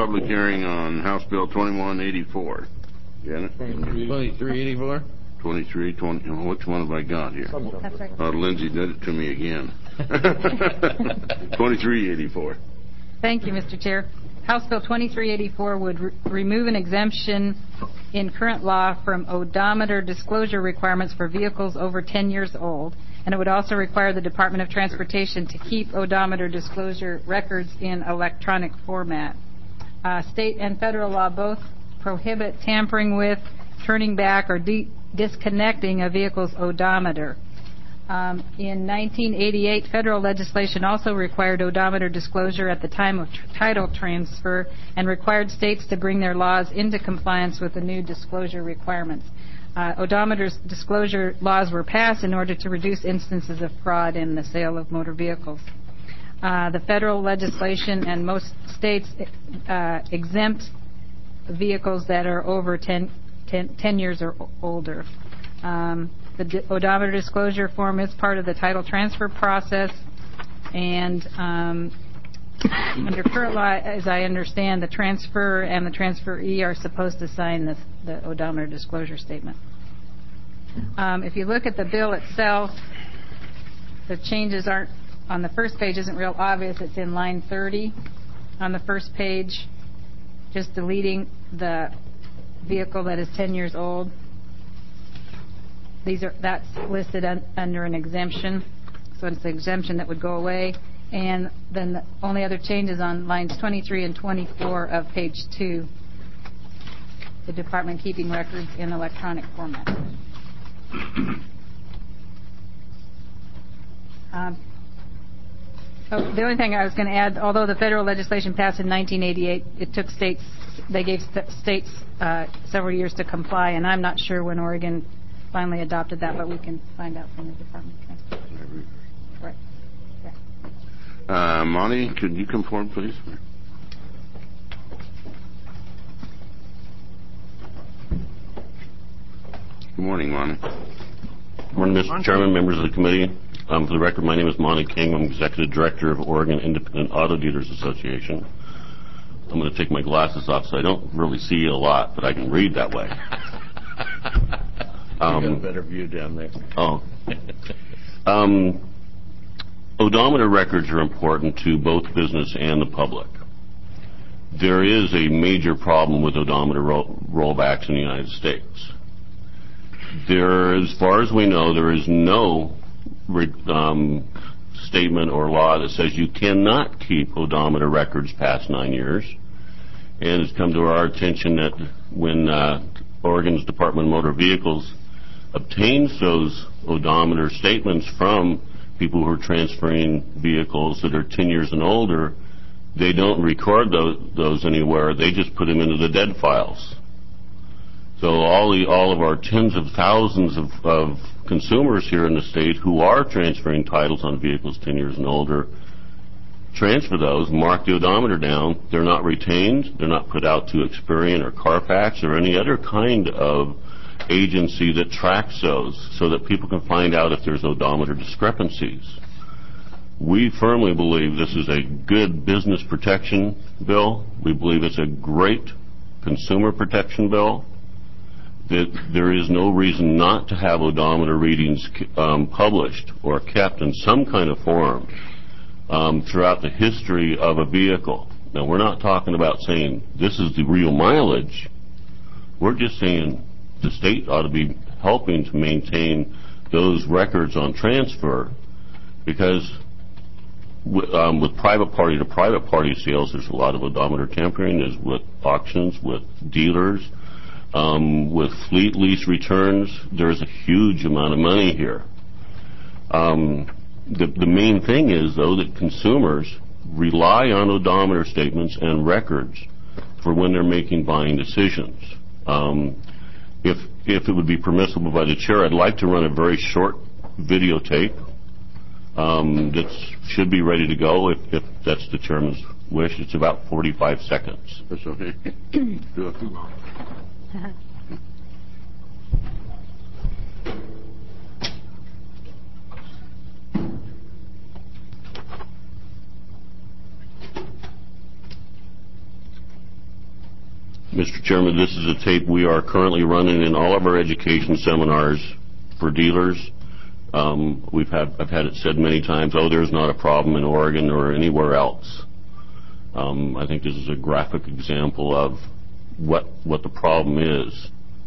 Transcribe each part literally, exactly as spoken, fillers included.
public hearing on House Bill twenty-one eighty-four. Janet? twenty-three eighty-four? twenty-three, twenty, oh, which one have I got here? That's right. Oh, Lindsay did it to me again. twenty-three eighty-four. Thank you, Mister Chair. House Bill twenty-three eighty-four would re remove an exemption in current law from odometer disclosure requirements for vehicles over ten years old, and it would also require the Department of Transportation to keep odometer disclosure records in electronic format. Uh, state and federal law both prohibit tampering with, turning back, or de disconnecting a vehicle's odometer. Um, in nineteen eighty-eight, federal legislation also required odometer disclosure at the time of tr title transfer and required states to bring their laws into compliance with the new disclosure requirements. Uh, odometer disclosure laws were passed in order to reduce instances of fraud in the sale of motor vehicles. Uh, the federal legislation and most states uh, exempt vehicles that are over ten, ten, ten years or older. Um, The odometer disclosure form is part of the title transfer process, and um, under current law, as I understand, the transferor and the transferee are supposed to sign this, the odometer disclosure statement. Um, if you look at the bill itself, the changes aren't, on the first page isn't real obvious. It's in line thirty on the first page, just deleting the vehicle that is ten years old. These are, that's listed un, under an exemption, so it's an exemption that would go away. And then the only other changes on lines twenty-three and twenty-four of page two, the department keeping records in electronic format. Um, oh, the only thing I was going to add, although the federal legislation passed in nineteen eighty-eight, it took states, they gave st states uh, several years to comply, and I'm not sure when Oregon finally adopted that, but we can find out from the Department of Transportation. Right. Yeah. Uh, Monty, could you come forward, please? Good morning, Monty. Good morning, Mister Chairman, members of the committee. Um, for the record, my name is Monty King. I'm Executive Director of Oregon Independent Auto Dealers Association. I'm going to take my glasses off so I don't really see a lot, but I can read that way. Um, you got a better view down there. Oh. um, odometer records are important to both business and the public. There is a major problem with odometer roll rollbacks in the United States. There, as far as we know, there is no um, statement or law that says you cannot keep odometer records past nine years. And it's come to our attention that when uh, Oregon's Department of Motor Vehicles obtains those odometer statements from people who are transferring vehicles that are ten years and older, they don't record those, those anywhere. They just put them into the dead files. So all the all of our tens of thousands of, of consumers here in the state who are transferring titles on vehicles ten years and older transfer those, mark the odometer down. They're not retained. They're not put out to Experian or Carfax or any other kind of agency that tracks those so that people can find out if there's odometer discrepancies. We firmly believe this is a good business protection bill. We believe it's a great consumer protection bill. That there is no reason not to have odometer readings um, published or kept in some kind of form um, throughout the history of a vehicle. Now, we're not talking about saying this is the real mileage. We're just saying the state ought to be helping to maintain those records on transfer, because w um, with private party to private party sales, there's a lot of odometer tampering. There's with auctions, with dealers, um, with fleet lease returns. There's a huge amount of money here. Um, the, the main thing is, though, that consumers rely on odometer statements and records for when they're making buying decisions. Um, If, if it would be permissible by the chair, I'd like to run a very short videotape um, that should be ready to go if, if that's the chairman's wish. It's about forty-five seconds. That's okay. Do it. Mister Chairman, this is a tape we are currently running in all of our education seminars for dealers. Um, we've had, I've had it said many times, oh, there's not a problem in Oregon or anywhere else. Um, I think this is a graphic example of what what the problem is.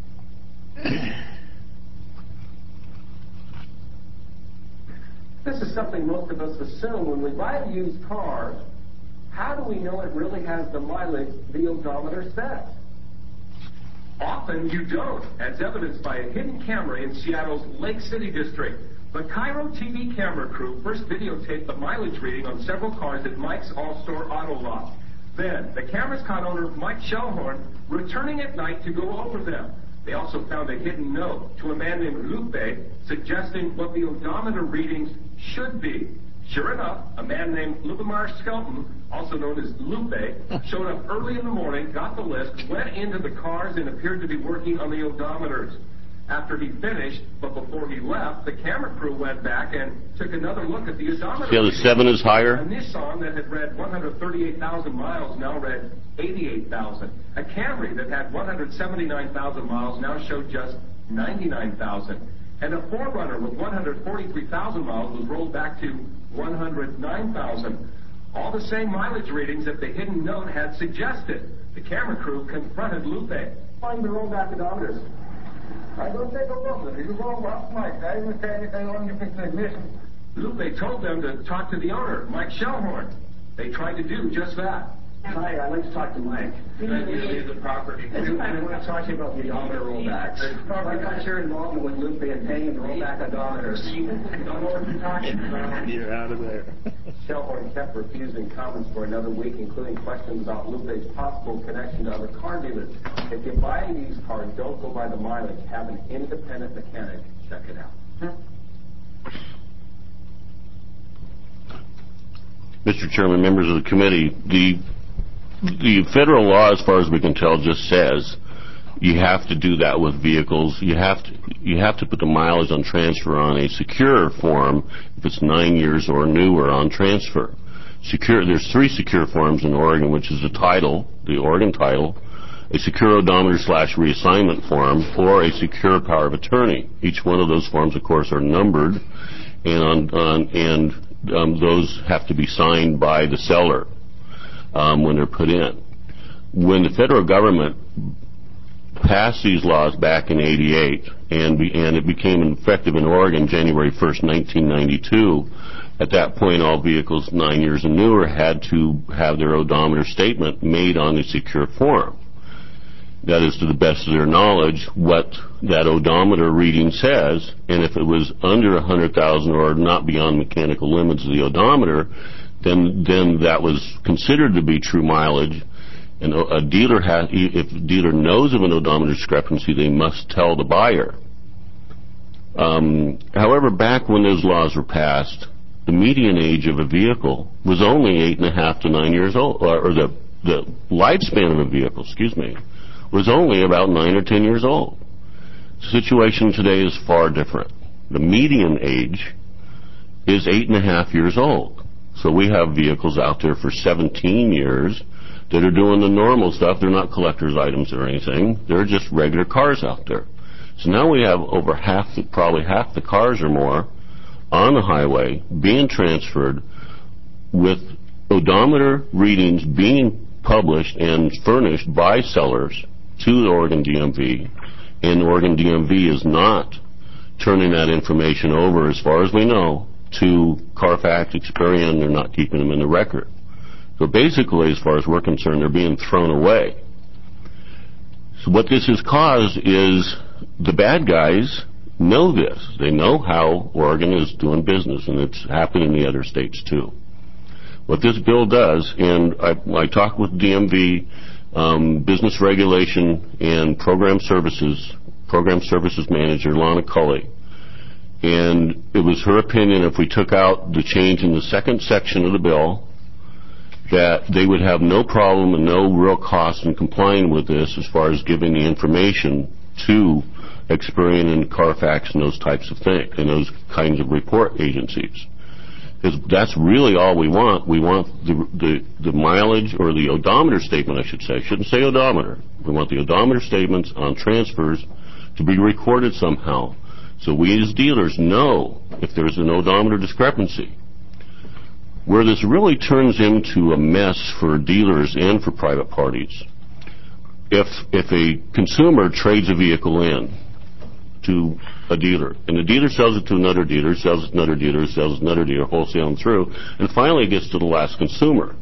This is something most of us assume when we buy a used car. How do we know it really has the mileage the odometer says? Often you don't, as evidenced by a hidden camera in Seattle's Lake City district. The Cairo T V camera crew first videotaped the mileage reading on several cars at Mike's All-Store Auto Lot. Then, the cameras caught owner Mike Shellhorn returning at night to go over them. They also found a hidden note to a man named Lupe suggesting what the odometer readings should be. Sure enough, a man named Lubomir Skelton, also known as Lupe, showed up early in the morning, got the list, went into the cars, and appeared to be working on the odometers. After he finished, but before he left, the camera crew went back and took another look at the odometer. See how the seven is higher? A Nissan that had read one hundred thirty-eight thousand miles now read eighty-eight thousand. A Camry that had one hundred seventy-nine thousand miles now showed just ninety-nine thousand. And a four runner with one hundred forty-three thousand miles was rolled back to one hundred nine thousand. All the same mileage readings that the hidden note had suggested. The camera crew confronted Lupe. Find the rollback odometers. I don't take a problem. You go last night. I will tell you on your ignition. Lupe told them to talk to the owner, Mike Shellhorn. They tried to do just that. Hi, I'd like to talk to Mike. You leave the property. I want to talk to you about the odometer rollbacks. I got your involvement with Lupe and paying the rollback odometers. You don't know what you're talking about. You're out of there. Shellhorn kept refusing comments for another week, including questions about Lupe's possible connection to other car dealers. If you buy these cars, don't go by the mileage. Have an independent mechanic check it out. Mister Chairman, members of the committee, the the federal law, as far as we can tell, just says you have to do that with vehicles. You have to you have to put the mileage on transfer on a secure form if it's nine years or newer on transfer. Secure. There's three secure forms in Oregon, which is the title, the Oregon title, a secure odometer slash reassignment form, or a secure power of attorney. Each one of those forms, of course, are numbered, and on, on and um, those have to be signed by the seller um, when they're put in. When the federal government passed these laws back in eighty-eight, and, be, and it became effective in Oregon January first, nineteen ninety-two, at that point all vehicles nine years and newer had to have their odometer statement made on a secure form. That is, to the best of their knowledge, what that odometer reading says, and if it was under one hundred thousand or not beyond mechanical limits of the odometer, then then that was considered to be true mileage. And a dealer has, if a dealer knows of an odometer discrepancy, they must tell the buyer. Um, however, back when those laws were passed, the median age of a vehicle was only eight and a half to nine years old, or the the lifespan of a vehicle, excuse me, was only about nine or ten years old. The situation today is far different. The median age is eight and a half years old. So we have vehicles out there for seventeen years that are doing the normal stuff. They're not collector's items or anything. They're just regular cars out there. So now we have over half, the, probably half the cars or more on the highway being transferred with odometer readings being published and furnished by sellers to the Oregon D M V, and the Oregon D M V is not turning that information over, as far as we know, to Carfax, Experian. They're not keeping them in the record. So basically, as far as we're concerned, they're being thrown away. So what this has caused is the bad guys know this. They know how Oregon is doing business, and it's happening in the other states too. What this bill does, and I, I talked with D M V um, Business Regulation and Program Services, Program Services Manager Lana Cully, and it was her opinion if we took out the change in the second section of the bill, that they would have no problem and no real cost in complying with this as far as giving the information to Experian and Carfax and those types of things, and those kinds of report agencies. Because that's really all we want. We want the, the, the mileage, or the odometer statement, I should say. I shouldn't say odometer. We want the odometer statements on transfers to be recorded somehow, so we as dealers know if there's an odometer discrepancy. Where this really turns into a mess for dealers and for private parties, if if a consumer trades a vehicle in to a dealer, and the dealer sells it to another dealer, sells it to another dealer, sells it to another dealer, wholesaling through, and finally it gets to the last consumer.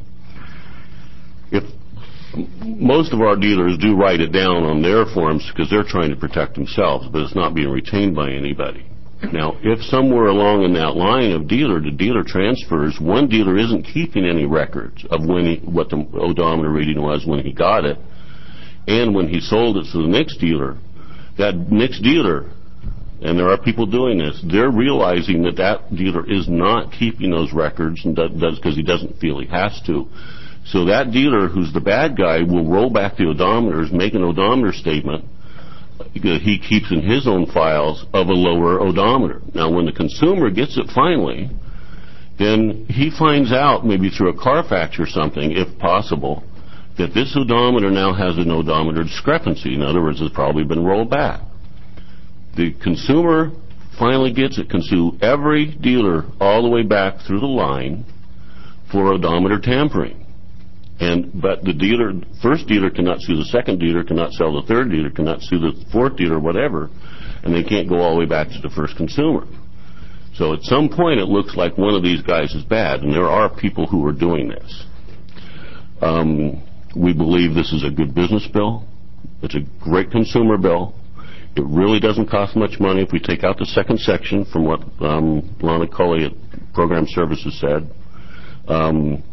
If most of our dealers do write it down on their forms because they're trying to protect themselves, but it's not being retained by anybody. Now, if somewhere along in that line of dealer to dealer transfers, one dealer isn't keeping any records of when he, what the odometer reading was when he got it, and when he sold it to the next dealer, that next dealer, and there are people doing this, they're realizing that that dealer is not keeping those records, and does because he doesn't feel he has to. So that dealer, who's the bad guy, will roll back the odometers, make an odometer statement that he keeps in his own files of a lower odometer. Now, when the consumer gets it finally, then he finds out, maybe through a Carfax or something, if possible, that this odometer now has an odometer discrepancy. In other words, it's probably been rolled back. The consumer finally gets it, can sue every dealer all the way back through the line for odometer tampering. And but the dealer, first dealer cannot sue the second dealer, cannot sell the third dealer, cannot sue the fourth dealer, whatever, and they can't go all the way back to the first consumer. So at some point it looks like one of these guys is bad, and there are people who are doing this. Um, we believe this is a good business bill. It's a great consumer bill. It really doesn't cost much money if we take out the second section from what um, Lana Culley at Program Services said. Um,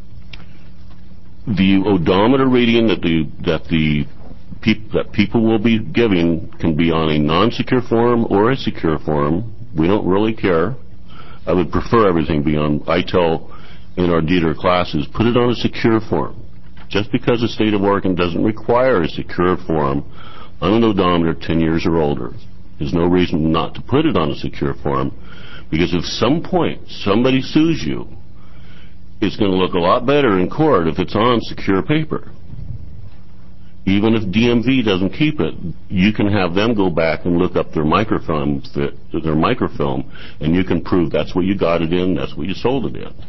The odometer reading that the that the peop, that people will be giving can be on a non-secure form or a secure form. We don't really care. I would prefer everything be on. I tell in our dealer classes, put it on a secure form. Just because the state of Oregon doesn't require a secure form on an odometer ten years or older, there's no reason not to put it on a secure form, because if some point somebody sues you, it's going to look a lot better in court if it's on secure paper. Even if D M V doesn't keep it, you can have them go back and look up their microfilm, their microfilm, and you can prove that's what you got it in, that's what you sold it in.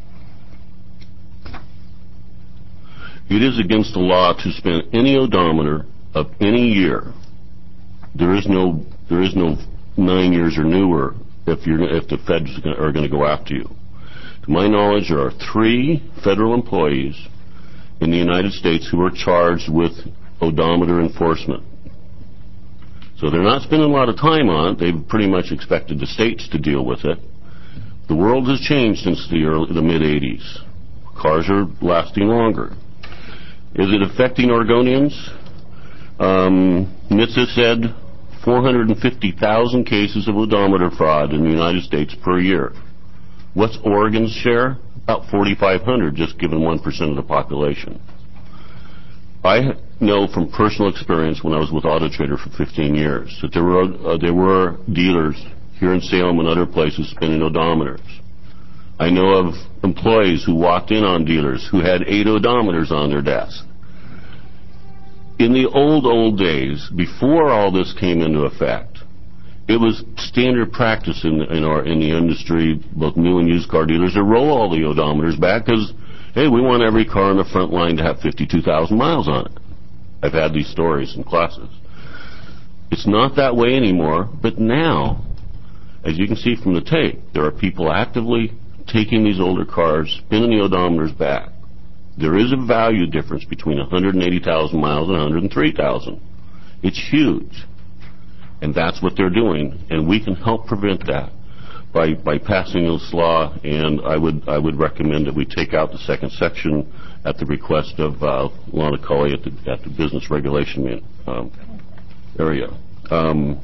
It is against the law to spend any odometer of any year. There is no, there is no nine years or newer if you're if the feds are going to go after you. To my knowledge, there are three federal employees in the United States who are charged with odometer enforcement. So they're not spending a lot of time on it. They've pretty much expected the states to deal with it. The world has changed since the early, the mid eighties. Cars are lasting longer. Is it affecting Oregonians? Um, NHTSA said four hundred fifty thousand cases of odometer fraud in the United States per year. What's Oregon's share? About forty-five hundred, just given one percent of the population. I know from personal experience when I was with Auto Trader for fifteen years that there were uh, there were dealers here in Salem and other places spinning odometers. I know of employees who walked in on dealers who had eight odometers on their desk. In the old, old days, before all this came into effect, it was standard practice in, in our in the industry, both new and used car dealers, to roll all the odometers back because, hey, we want every car in the front line to have fifty-two thousand miles on it. I've had these stories in classes. It's not that way anymore, but now, as you can see from the tape, there are people actively taking these older cars, spinning the odometers back. There is a value difference between one hundred eighty thousand miles and one hundred three thousand. It's huge. And that's what they're doing, and we can help prevent that by by passing this law. And I would I would recommend that we take out the second section at the request of uh, Lana Culley at the at the business regulation um, area. Um,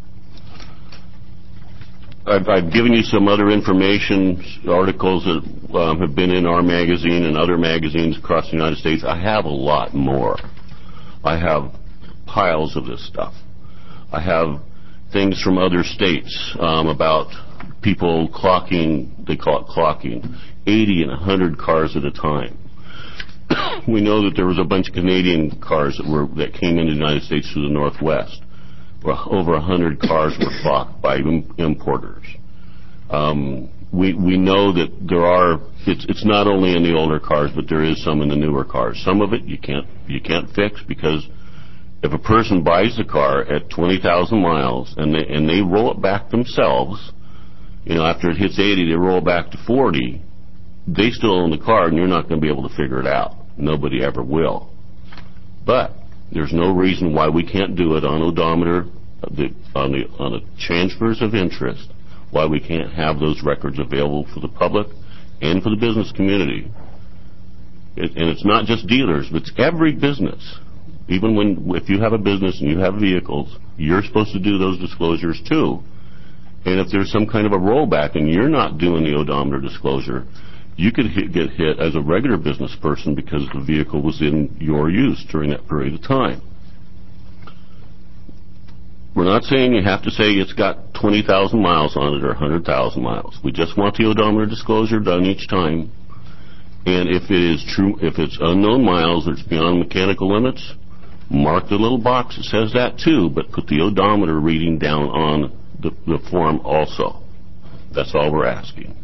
I've, I've given you some other information, articles that um, have been in our magazine and other magazines across the United States. I have a lot more. I have piles of this stuff. I have things from other states um, about people clocking, they call it clocking, eighty and one hundred cars at a time. We know that there was a bunch of Canadian cars that were that came into the United States through the Northwest, where over one hundred cars were clocked by im- importers. Um, we we know that there are. It's it's not only in the older cars, but there is some in the newer cars. Some of it you can't you can't fix, because if a person buys the car at twenty thousand miles and they and they roll it back themselves, you know, after it hits eighty, they roll back to forty. They still own the car, and you're not going to be able to figure it out. Nobody ever will. But there's no reason why we can't do it on odometer, the, on the on the transfers of interest. Why we can't have those records available for the public and for the business community. It, and it's not just dealers, but it's every business. Even when, if you have a business and you have vehicles, you're supposed to do those disclosures too. And if there's some kind of a rollback and you're not doing the odometer disclosure, you could hit, get hit as a regular business person because the vehicle was in your use during that period of time. We're not saying you have to say it's got twenty thousand miles on it or one hundred thousand miles. We just want the odometer disclosure done each time. And if it is true, if it's unknown miles or it's beyond mechanical limits, mark the little box that says that too, but put the odometer reading down on the, the form also. That's all we're asking.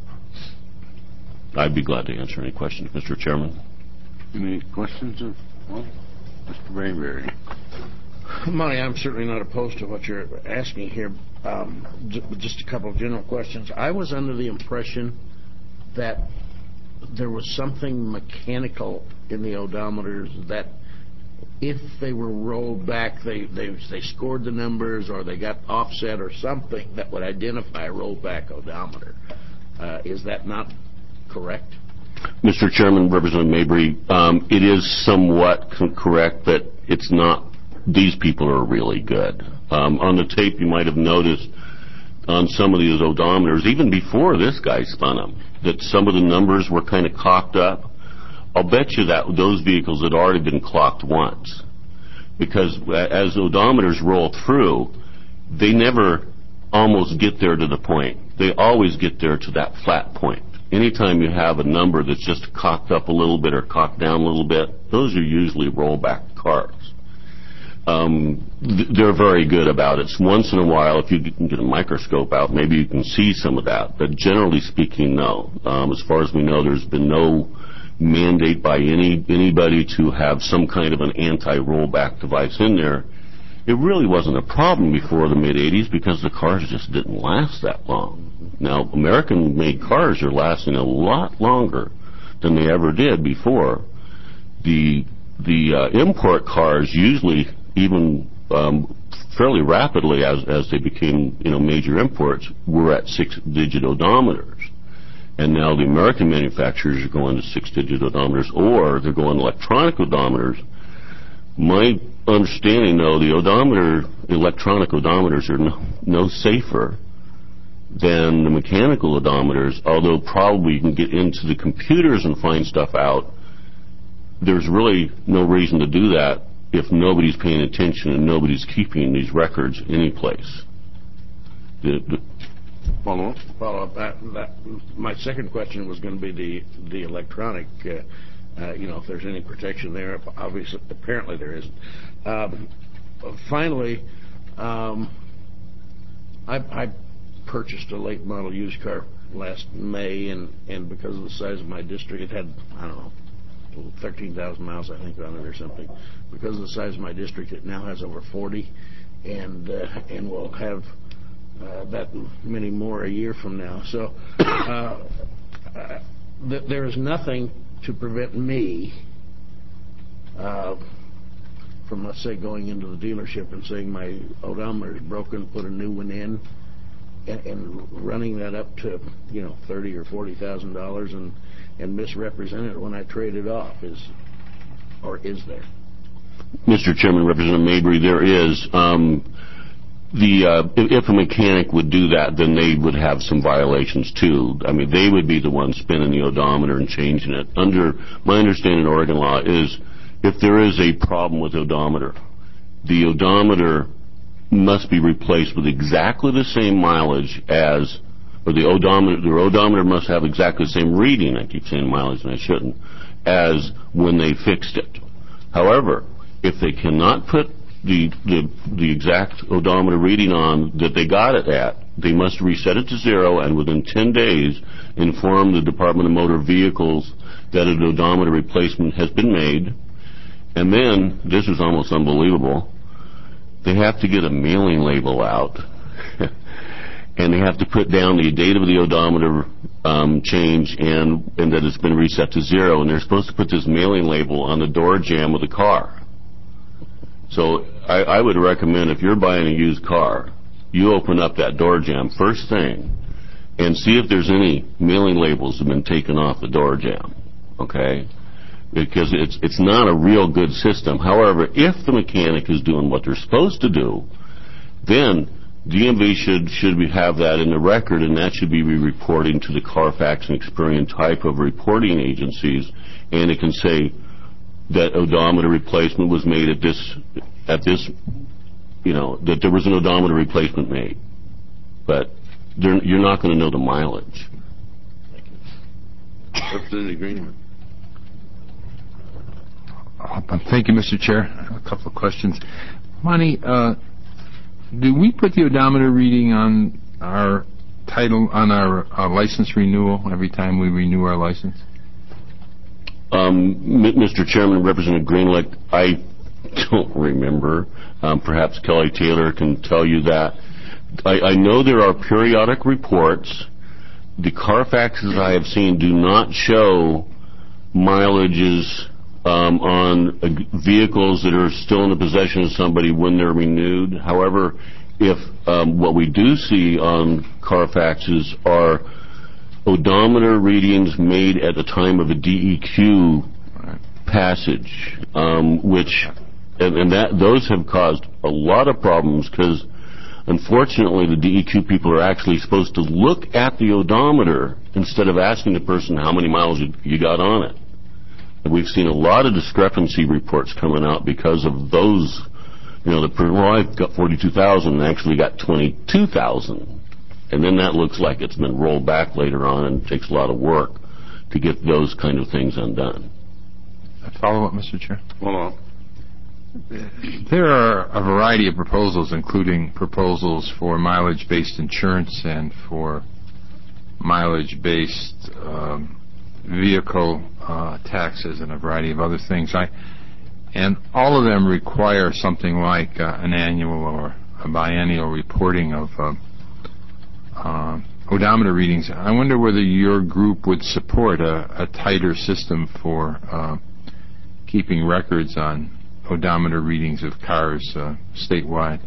I'd be glad to answer any questions, Mister Chairman. Any questions of well, Mister Mayberry? Monty, I'm certainly not opposed to what you're asking here. Um, j- just a couple of general questions. I was under the impression that there was something mechanical in the odometers that if they were rolled back, they, they, they scored the numbers or they got offset or something that would identify a rollback odometer. Uh, is that not correct? Mister Chairman, Representative Mabry, um, it is somewhat co- correct, but it's not. These people are really good. Um, on the tape, you might have noticed on some of these odometers, even before this guy spun them, that some of the numbers were kind of cocked up. I'll bet you that those vehicles had already been clocked once, because as odometers roll through, they never almost get there to the point. They always get there to that flat point. Anytime you have a number that's just cocked up a little bit or cocked down a little bit, those are usually rollback cars. Um, th- they're very good about it. Once in a while, if you can get a microscope out, maybe you can see some of that. But generally speaking, no. Um, as far as we know, there's been no mandate by any anybody to have some kind of an anti-rollback device in there. It really wasn't a problem before the mid-eighties because the cars just didn't last that long. Now, American-made cars are lasting a lot longer than they ever did before. The the uh, import cars usually, even um, fairly rapidly as as they became, you know, major imports, were at six-digit odometers. And now the American manufacturers are going to six-digit odometers, or they're going electronic odometers. My understanding, though, the odometer, electronic odometers are no, no safer than the mechanical odometers, although probably you can get into the computers and find stuff out. There's really no reason to do that if nobody's paying attention and nobody's keeping these records any place. The, the Follow up? Follow up. That, that, my second question was going to be the the electronic. Uh, uh, you know, if there's any protection there. Obviously, apparently there isn't. Um, finally, um, I, I purchased a late model used car last May, and, and because of the size of my district, it had, I don't know, thirteen thousand miles, I think, on it or something. Because of the size of my district, it now has over forty, and uh, and will have uh, that many more a year from now. So uh, uh, th- there is nothing to prevent me uh, from, let's say, going into the dealership and saying my odometer is broken, put a new one in, and, and running that up to, you know, thirty or forty thousand dollars, and and misrepresent it when I trade it off. Is or is there? Mister Chairman, Representative Mabry, there is. Um, the uh, if a mechanic would do that, then they would have some violations too. I mean, they would be the ones spinning the odometer and changing it. Under my understanding, Oregon law is if there is a problem with odometer, the odometer must be replaced with exactly the same mileage as or the odometer, the odometer must have exactly the same reading, I keep saying mileage and I shouldn't, as when they fixed it. However, if they cannot put the, the, the exact odometer reading on that they got it at, they must reset it to zero and within ten days inform the Department of Motor Vehicles that an odometer replacement has been made. And then, this is almost unbelievable, they have to get a mailing label out and they have to put down the date of the odometer um, change and, and that it's been reset to zero, and they're supposed to put this mailing label on the door jamb of the car. So I, I would recommend if you're buying a used car, you open up that door jamb first thing and see if there's any mailing labels that have been taken off the door jamb, okay? Because it's it's not a real good system. However, if the mechanic is doing what they're supposed to do, then D M V should should be, have that in the record, and that should be reporting to the Carfax and Experian type of reporting agencies, and it can say that odometer replacement was made at this at this, you know, that there was an odometer replacement made, but you're not going to know the mileage. Representative Greenwood. Uh, thank you, Mister Chair. A couple of questions. Monty, uh, do we put the odometer reading on our title, on our uh, license renewal every time we renew our license? Um, Mister Chairman, Representative Greenlick, I don't remember. Um, perhaps Kelly Taylor can tell you that. I, I know there are periodic reports. The Carfaxes I have seen do not show mileages um, on uh, vehicles that are still in the possession of somebody when they're renewed. However, if um, what we do see on Carfaxes are odometer readings made at the time of a D E Q passage, um, which, and, and that those have caused a lot of problems because, unfortunately, the D E Q people are actually supposed to look at the odometer instead of asking the person how many miles you, you got on it. And we've seen a lot of discrepancy reports coming out because of those. You know, the well, I've got forty-two thousand and actually got twenty-two thousand. And then that looks like it's been rolled back later on and takes a lot of work to get those kind of things undone. A follow-up, Mister Chair? Hold on. There are a variety of proposals, including proposals for mileage-based insurance and for mileage-based um, vehicle uh, taxes and a variety of other things. I, and all of them require something like uh, an annual or a biennial reporting of uh, uh, odometer readings. I wonder whether your group would support a, a tighter system for uh, keeping records on odometer readings of cars uh, statewide.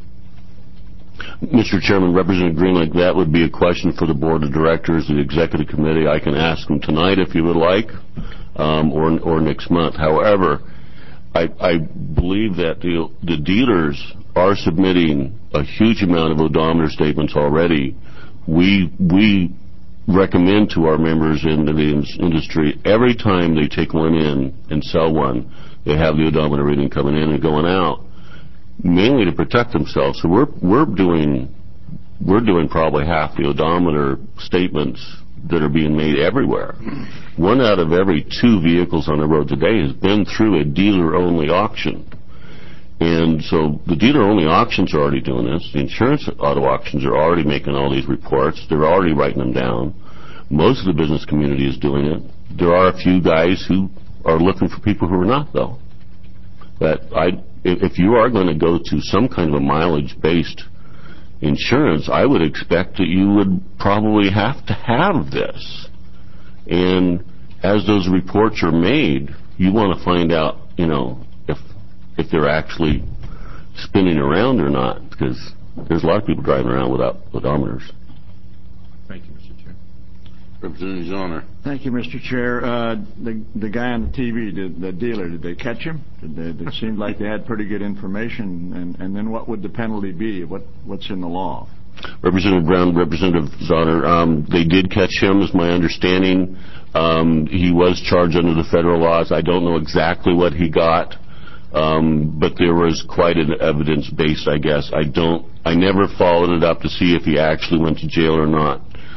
Mister Chairman, Representative Greenlight, that would be a question for the Board of Directors, the Executive Committee. I can ask them tonight if you would like, um, or or next month. However, I, I believe that the, the dealers are submitting a huge amount of odometer statements already. We we recommend to our members in the industry every time they take one in and sell one, they have the odometer reading coming in and going out, mainly to protect themselves. So we're we're doing we're doing probably half the odometer statements that are being made everywhere. One out of every two vehicles on the road today has been through a dealer-only auction. And so the dealer-only auctions are already doing this. The insurance auto auctions are already making all these reports. They're already writing them down. Most of the business community is doing it. There are a few guys who are looking for people who are not, though. But I, if you are going to go to some kind of a mileage-based insurance, I would expect that you would probably have to have this. And as those reports are made, you want to find out, you know, if if they're actually spinning around or not, because there's a lot of people driving around without odometers. Thank you, Mister Chair. Representative Zoner. Thank you, Mister Chair. Uh, the the guy on the T V, did, the dealer, did they catch him? Did they, it seemed like they had pretty good information. And, and then what would the penalty be? What what's in the law? Representative Brown, Representative Zoner, um, they did catch him, is my understanding. Um, he was charged under the federal laws. I don't know exactly what he got, um, but there was quite an evidence base, I guess. I don't. I never followed it up to see if he actually went to jail or not.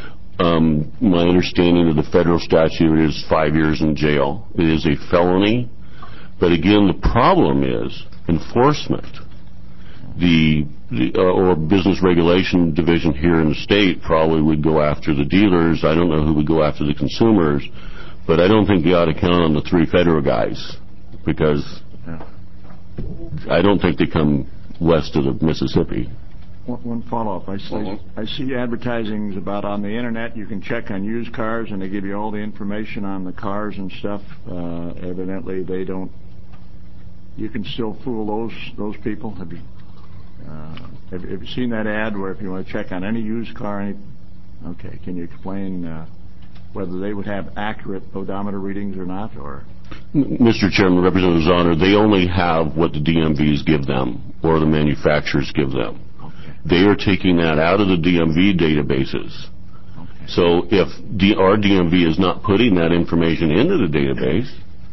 Um, my understanding of the federal statute is five years in jail. It is a felony. But again, the problem is enforcement. The, the uh, or business regulation division here in the state probably would go after the dealers. I don't know who would go after the consumers, but I don't think you ought to count on the three federal guys, because I don't think they come west of the Mississippi. One, one follow-up. I see, uh-huh. I see advertisings about on the internet. You can check on used cars, and they give you all the information on the cars and stuff. Uh, evidently, they don't. You can still fool those those people. Have you, uh, have, have you seen that ad where if you want to check on any used car? Any, okay, can you explain uh, whether they would have accurate odometer readings or not, or? Mister Chairman, Representative Zahner, they only have what the D M Vs give them or the manufacturers give them. Okay. They are taking that out of the D M V databases. Okay. So if D- our D M V is not putting that information into the database,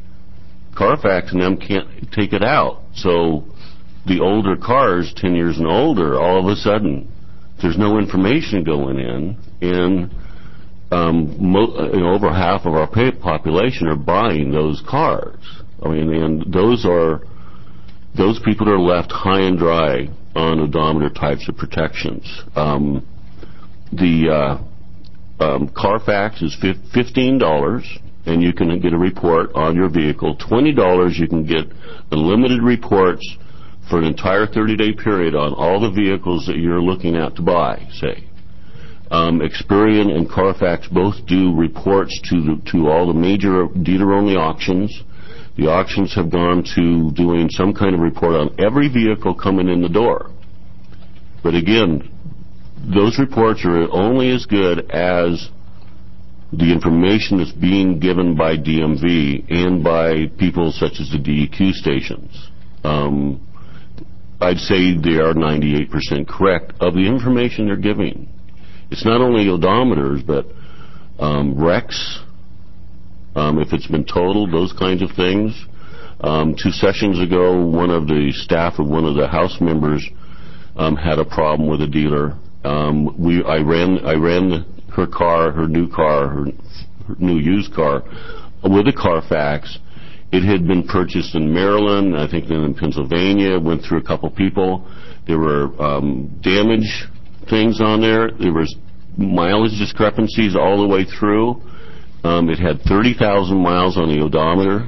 Carfax and them can't take it out. So the older cars, ten years and older, all of a sudden, there's no information going in, and Um, mo- you know, over half of our population are buying those cars. I mean, and those are those people are left high and dry on odometer types of protections. Um, the uh, um, Carfax is fifteen dollars, and you can get a report on your vehicle. Twenty dollars, you can get unlimited reports for an entire thirty-day period on all the vehicles that you're looking at to buy, say. Um, Experian and Carfax both do reports to the, to all the major dealer-only auctions. The auctions have gone to doing some kind of report on every vehicle coming in the door. But again, those reports are only as good as the information that's being given by D M V and by people such as the D E Q stations. Um, I'd say they are ninety-eight percent correct of the information they're giving. It's not only odometers, but um, wrecks, um, if it's been totaled, those kinds of things. Um, two sessions ago, one of the staff of one of the House members um, had a problem with a dealer. Um, we, I ran, I ran her car, her new car, her, her new used car, with a Carfax. It had been purchased in Maryland, I think then in Pennsylvania. Went through a couple people. There were um, damage things on there. There was mileage discrepancies all the way through. Um, it had thirty thousand miles on the odometer.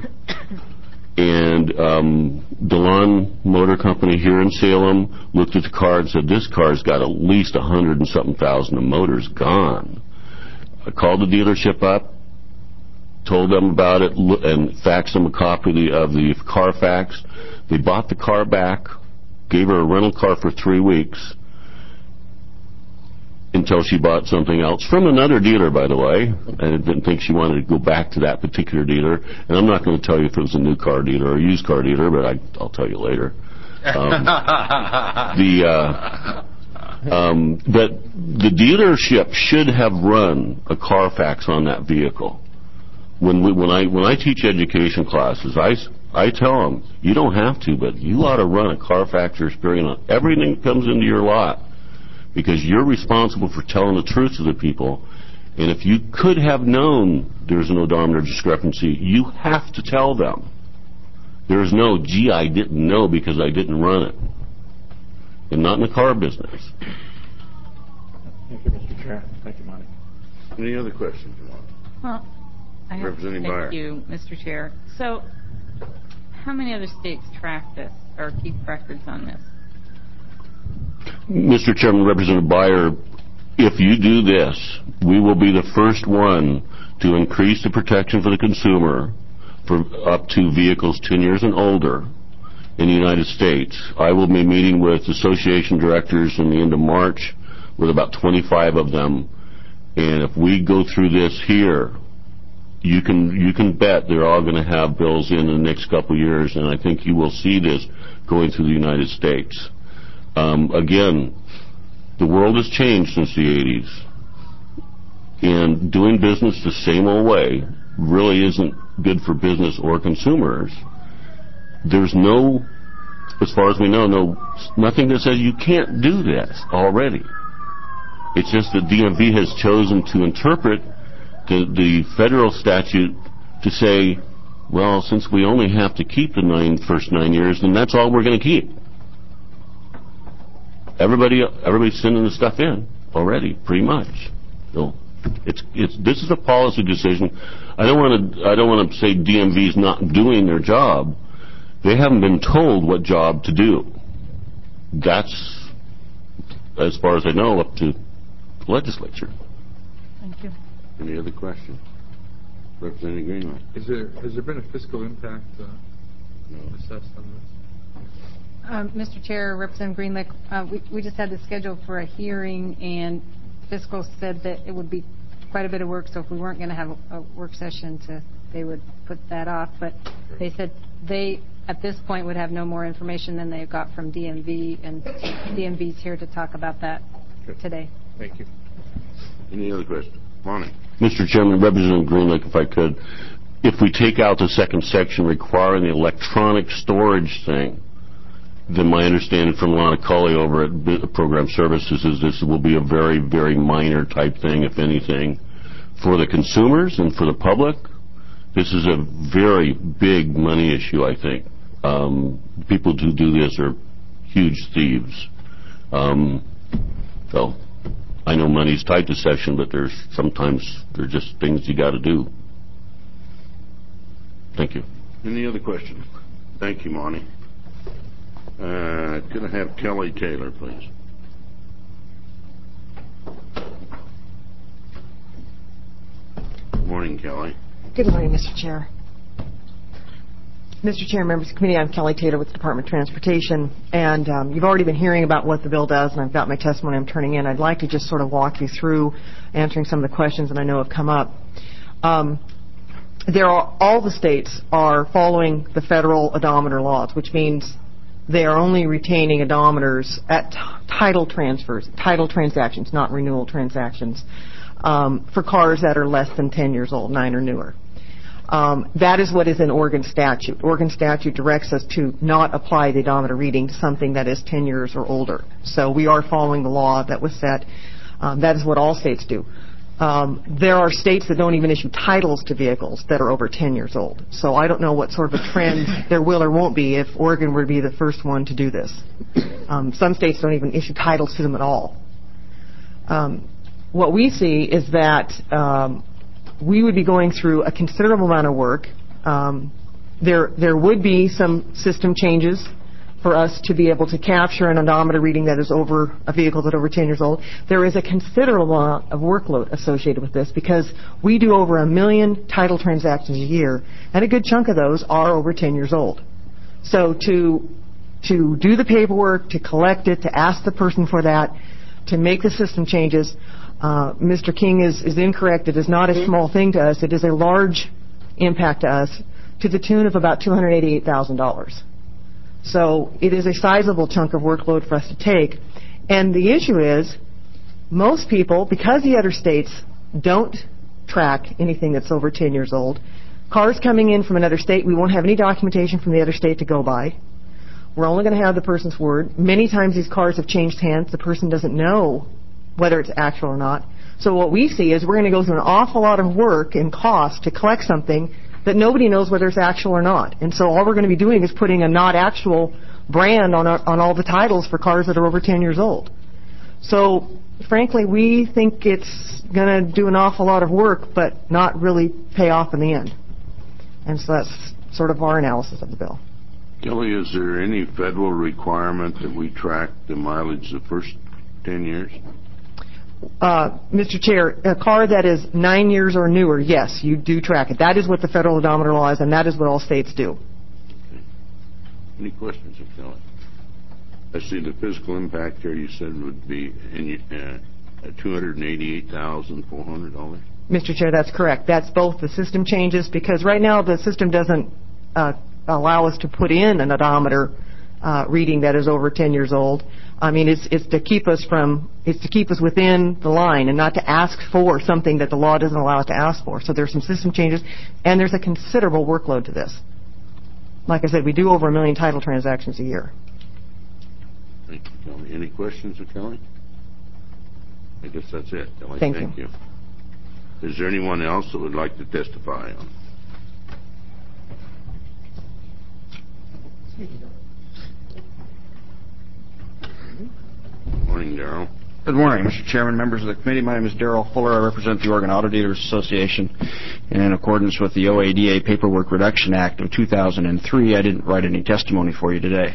And um, DeLon Motor Company here in Salem looked at the car and said, this car's got at least a hundred and something thousand of motors gone. I called the dealership up, told them about it, and faxed them a copy of the, of the Carfax. They bought the car back, gave her a rental car for three weeks, until she bought something else from another dealer, by the way. I didn't think she wanted to go back to that particular dealer. And I'm not going to tell you if it was a new car dealer or a used car dealer, but I, I'll tell you later. Um, the uh, um, but the dealership should have run a Carfax on that vehicle. When we, when I when I teach education classes, I I tell them you don't have to, but you ought to run a Carfax or Experian on everything that comes into your lot, because you're responsible for telling the truth to the people. And if you could have known there's an odometer discrepancy, you have to tell them. There's no, gee, I didn't know because I didn't run it. And not in the car business. Thank you, Mister Chair. Thank you, Monty. Any other questions? Well, I have Representing thank Byer. you, Mister Chair. So, how many other states track this or keep records on this? Mister Chairman, Representative Byer, if you do this, we will be the first one to increase the protection for the consumer for up to vehicles ten years and older in the United States. I will be meeting with association directors in the end of March with about twenty-five of them, and if we go through this here, you can you can bet they're all going to have bills in the next couple of years, and I think you will see this going through the United States. Um, again, the world has changed since the eighties, and doing business the same old way really isn't good for business or consumers. There's no, as far as we know, no nothing that says you can't do this already. It's just that D M V has chosen to interpret the, the federal statute to say, well, since we only have to keep the nine, first nine years, then that's all we're going to keep. Everybody, everybody's sending the stuff in already, pretty much. So it's it's this is a policy decision. I don't want to I don't want to say D M V's not doing their job. They haven't been told what job to do. That's, as far as I know, up to the legislature. Thank you. Any other questions? Representative Greenway. Is there, has there been a fiscal impact uh, no. assessed on this? Um, Mister Chair, Representative Greenlick, uh, we, we just had the schedule for a hearing, and fiscal said that it would be quite a bit of work, so if we weren't going to have a, a work session, to, they would put that off. But they said they, at this point, would have no more information than they got from D M V, and D M V's here to talk about that okay. today. Thank you. Any other questions? Monty. Mister Chairman, Representative Greenlick, if I could, if we take out the second section requiring the electronic storage thing, then my understanding from Lana Cully over at Program Services is this will be a very, very minor type thing, if anything. For the consumers and for the public, this is a very big money issue, I think. Um, people who do this are huge thieves. Um, so, I know money's tied to session, but there's sometimes there's just things you got to do. Thank you. Any other questions? Thank you, Monty. Uh, could I have Kelly Taylor, please? Good morning, Kelly. Good morning, Mister Chair. Mister Chair, members of the committee, I'm Kelly Taylor with the Department of Transportation, and um, you've already been hearing about what the bill does, and I've got my testimony I'm turning in. I'd like to just sort of walk you through answering some of the questions that I know have come up. Um, there are, all the states are following the federal odometer laws, which means they are only retaining odometers at t- title transfers, title transactions, not renewal transactions, um, for cars that are less than ten years old, nine or newer. Um, that is what is in Oregon statute. Oregon statute directs us to not apply the odometer reading to something that is ten years or older. So we are following the law that was set. Um, that is what all states do. Um, there are states that don't even issue titles to vehicles that are over ten years old. So I don't know what sort of a trend there will or won't be if Oregon were to be the first one to do this. Um, some states don't even issue titles to them at all. Um, what we see is that um, we would be going through a considerable amount of work. Um, there, there would be some system changes for us to be able to capture an odometer reading that is over a vehicle that's over ten years old. There is a considerable amount of workload associated with this because we do over a million title transactions a year, and a good chunk of those are over ten years old. So to to do the paperwork, to collect it, to ask the person for that, to make the system changes, uh, Mister King is, is incorrect. It is not a small thing to us. It is a large impact to us to the tune of about two hundred eighty-eight thousand dollars. So it is a sizable chunk of workload for us to take. And the issue is, most people, because the other states don't track anything that's over ten years old, cars coming in from another state, we won't have any documentation from the other state to go by. We're only going to have the person's word. Many times these cars have changed hands. The person doesn't know whether it's actual or not. So what we see is we're going to go through an awful lot of work and cost to collect something that nobody knows whether it's actual or not. And so all we're going to be doing is putting a not actual brand on, our, on all the titles for cars that are over ten years old. So, frankly, we think it's going to do an awful lot of work, but not really pay off in the end. And so that's sort of our analysis of the bill. Kelly, is there any federal requirement that we track the mileage the first ten years? Uh, Mister Chair, a car that is nine years or newer, yes, you do track it. That is what the federal odometer law is, and that is what all states do. Okay. Any questions of Kelly? I see the physical impact here you said would be in, uh, two hundred eighty-eight thousand four hundred dollars. Mister Chair, that's correct. That's both the system changes, because right now the system doesn't uh, allow us to put in an odometer uh, reading that is over ten years old. I mean, it's, it's to keep us from, it's to keep us within the line and not to ask for something that the law doesn't allow us to ask for. So there's some system changes, and there's a considerable workload to this. Like I said, we do over a million title transactions a year. Thank you, Kelly. Any questions of Kelly? I guess that's it. Kelly. Thank Thank you. you. Is there anyone else that would like to testify on? Morning, Darrell. Good morning, Mister Chairman, members of the committee. My name is Darrell Fuller. I represent the Oregon Auto Dealers Association. And in accordance with the O A D A Paperwork Reduction Act of two thousand three, I didn't write any testimony for you today.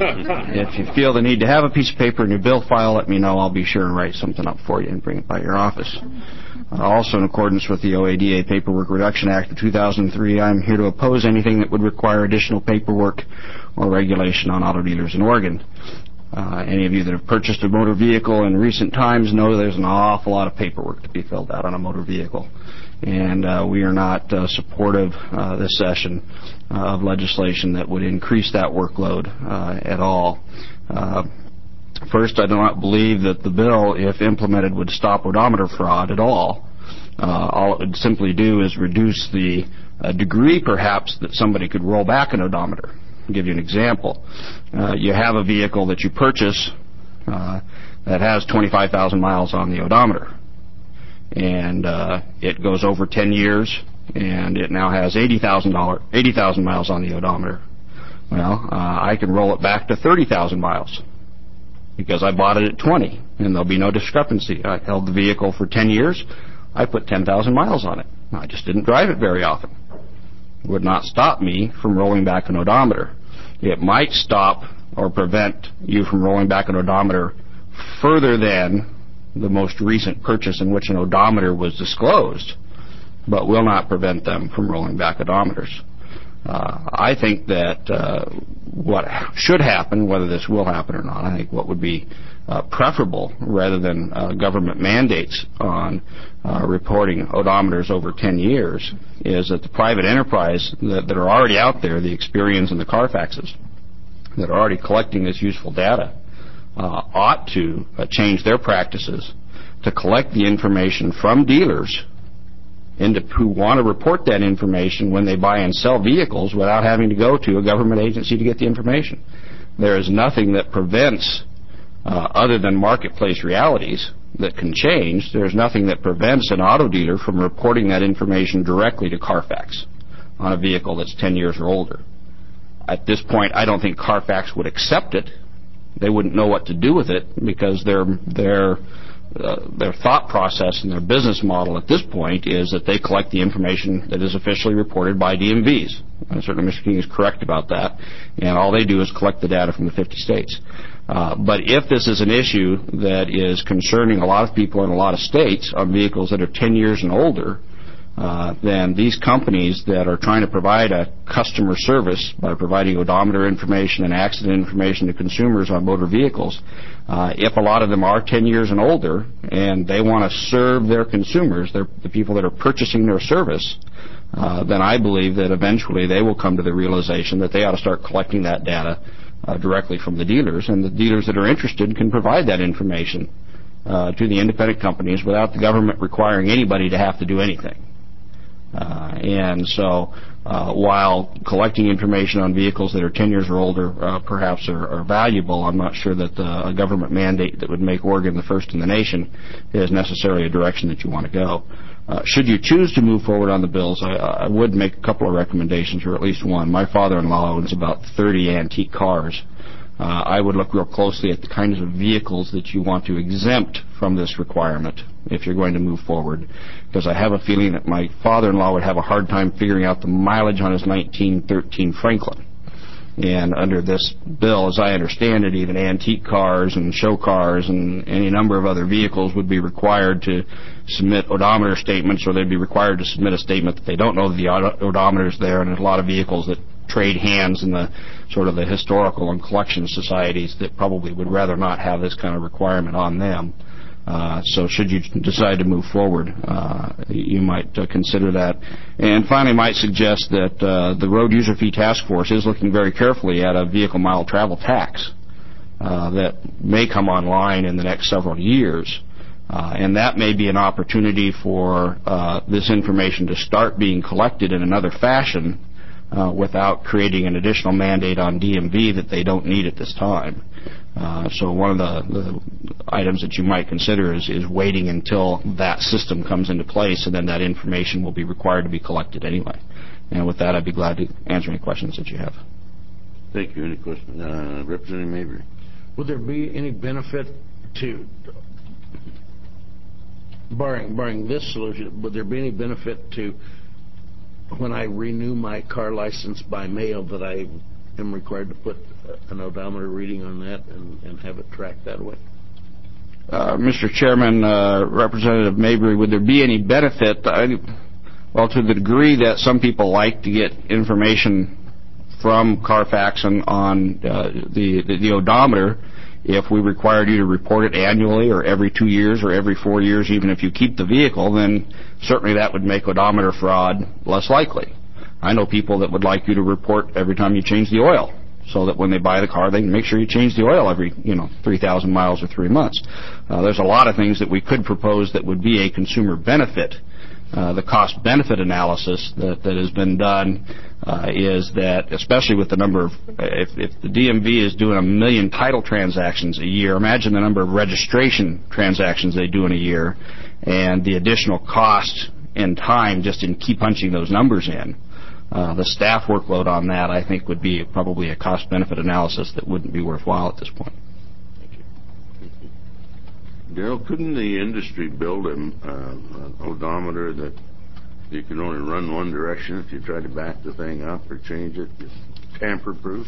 If you feel the need to have a piece of paper in your bill file, let me know. I'll be sure and write something up for you and bring it by your office. Uh, also, in accordance with the O A D A Paperwork Reduction Act of two thousand three, I'm here to oppose anything that would require additional paperwork or regulation on auto dealers in Oregon. Uh, any of you that have purchased a motor vehicle in recent times know there's an awful lot of paperwork to be filled out on a motor vehicle. And uh, we are not uh, supportive uh, this session uh, of legislation that would increase that workload uh, at all. Uh, first, I do not believe that the bill, if implemented, would stop odometer fraud at all. Uh, all it would simply do is reduce the uh, degree, perhaps, that somebody could roll back an odometer. I'll give you an example. Uh, you have a vehicle that you purchase uh, that has twenty-five thousand miles on the odometer, and uh, it goes over ten years, and it now has eighty thousand miles on the odometer. Well, uh, I can roll it back to thirty thousand miles because I bought it at twenty, and there'll be no discrepancy. I held the vehicle for ten years. I put ten thousand miles on it. I just didn't drive it very often. It would not stop me from rolling back an odometer. It might stop or prevent you from rolling back an odometer further than the most recent purchase in which an odometer was disclosed, but will not prevent them from rolling back odometers. Uh, I think that uh, what should happen, whether this will happen or not, I think what would be uh, preferable rather than uh, government mandates on uh, reporting odometers over ten years is that the private enterprise that, that are already out there, the Experians and the Carfaxes, that are already collecting this useful data, uh, ought to uh, change their practices to collect the information from dealers and to, who want to report that information when they buy and sell vehicles without having to go to a government agency to get the information. There is nothing that prevents, uh, other than marketplace realities that can change, there's nothing that prevents an auto dealer from reporting that information directly to Carfax on a vehicle that's ten years or older. At this point, I don't think Carfax would accept it. They wouldn't know what to do with it because their their uh, their thought process and their business model at this point is that they collect the information that is officially reported by D M Vs. And certainly Mister King is correct about that. And all they do is collect the data from the fifty states. Uh, but if this is an issue that is concerning a lot of people in a lot of states on vehicles that are ten years and older, uh, then these companies that are trying to provide a customer service by providing odometer information and accident information to consumers on motor vehicles, uh, if a lot of them are ten years and older and they want to serve their consumers, their, the people that are purchasing their service, uh, then I believe that eventually they will come to the realization that they ought to start collecting that data Uh, directly from the dealers, and the dealers that are interested can provide that information uh, to the independent companies without the government requiring anybody to have to do anything. Uh, and so uh, while collecting information on vehicles that are ten years or older uh, perhaps are, are valuable, I'm not sure that uh, a government mandate that would make Oregon the first in the nation is necessarily a direction that you want to go. Uh, should you choose to move forward on the bills, I, I would make a couple of recommendations, or at least one. My father-in-law owns about thirty antique cars. Uh, I would look real closely at the kinds of vehicles that you want to exempt from this requirement if you're going to move forward, because I have a feeling that my father-in-law would have a hard time figuring out the mileage on his nineteen thirteen Franklin. And under this bill, as I understand it, even antique cars and show cars and any number of other vehicles would be required to submit odometer statements, or they'd be required to submit a statement that they don't know the odometer's there. And there's a lot of vehicles that trade hands in the sort of the historical and collection societies that probably would rather not have this kind of requirement on them. Uh, so should you decide to move forward, uh, you might uh, consider that. And finally, might suggest that uh, the Road User Fee Task Force is looking very carefully at a vehicle mile travel tax uh, that may come online in the next several years. Uh, and that may be an opportunity for uh, this information to start being collected in another fashion uh, without creating an additional mandate on D M V that they don't need at this time. Uh, so one of the, the items that you might consider is, is waiting until that system comes into place, and then that information will be required to be collected anyway. And with that, I'd be glad to answer any questions that you have. Thank you. Any questions? Uh, Representative Mabry. Would there be any benefit to, barring, barring this solution, would there be any benefit to when I renew my car license by mail that I am required to put an odometer reading on that and, and have it tracked that way? Uh, Mister Chairman, uh, Representative Mabry, would there be any benefit? I, well, to the degree that some people like to get information from Carfax on, on uh, the, the, the odometer, if we required you to report it annually or every two years or every four years, even if you keep the vehicle, then certainly that would make odometer fraud less likely. I know people that would like you to report every time you change the oil, so that when they buy the car, they can make sure you change the oil every, you know, three thousand miles or three months. Uh, there's a lot of things that we could propose that would be a consumer benefit. Uh, the cost-benefit analysis that, that has been done uh, is that, especially with the number of, if, if the D M V is doing a million title transactions a year, imagine the number of registration transactions they do in a year and the additional cost and time just in key punching those numbers in. Uh, the staff workload on that, I think, would be probably a cost-benefit analysis that wouldn't be worthwhile at this point. Thank you. Thank you. Darrell, couldn't the industry build an, uh, an odometer that you can only run one direction if you try to back the thing up or change it? It's tamper-proof?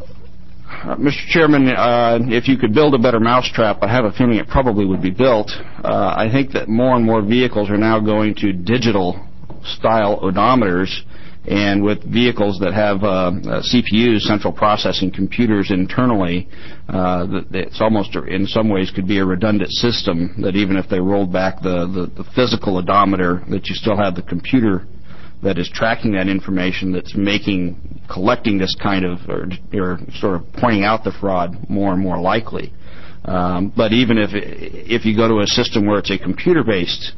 Uh, Mister Chairman, uh, if you could build a better mousetrap, I have a feeling it probably would be built. Uh, I think that more and more vehicles are now going to digital-style odometers. And with vehicles that have uh, C P Us, central processing computers internally, uh, it's almost, in some ways, could be a redundant system that even if they rolled back the, the, the physical odometer, that you still have the computer that is tracking that information that's making, collecting this kind of, or, or sort of pointing out the fraud more and more likely. Um, but even if, if you go to a system where it's a computer-based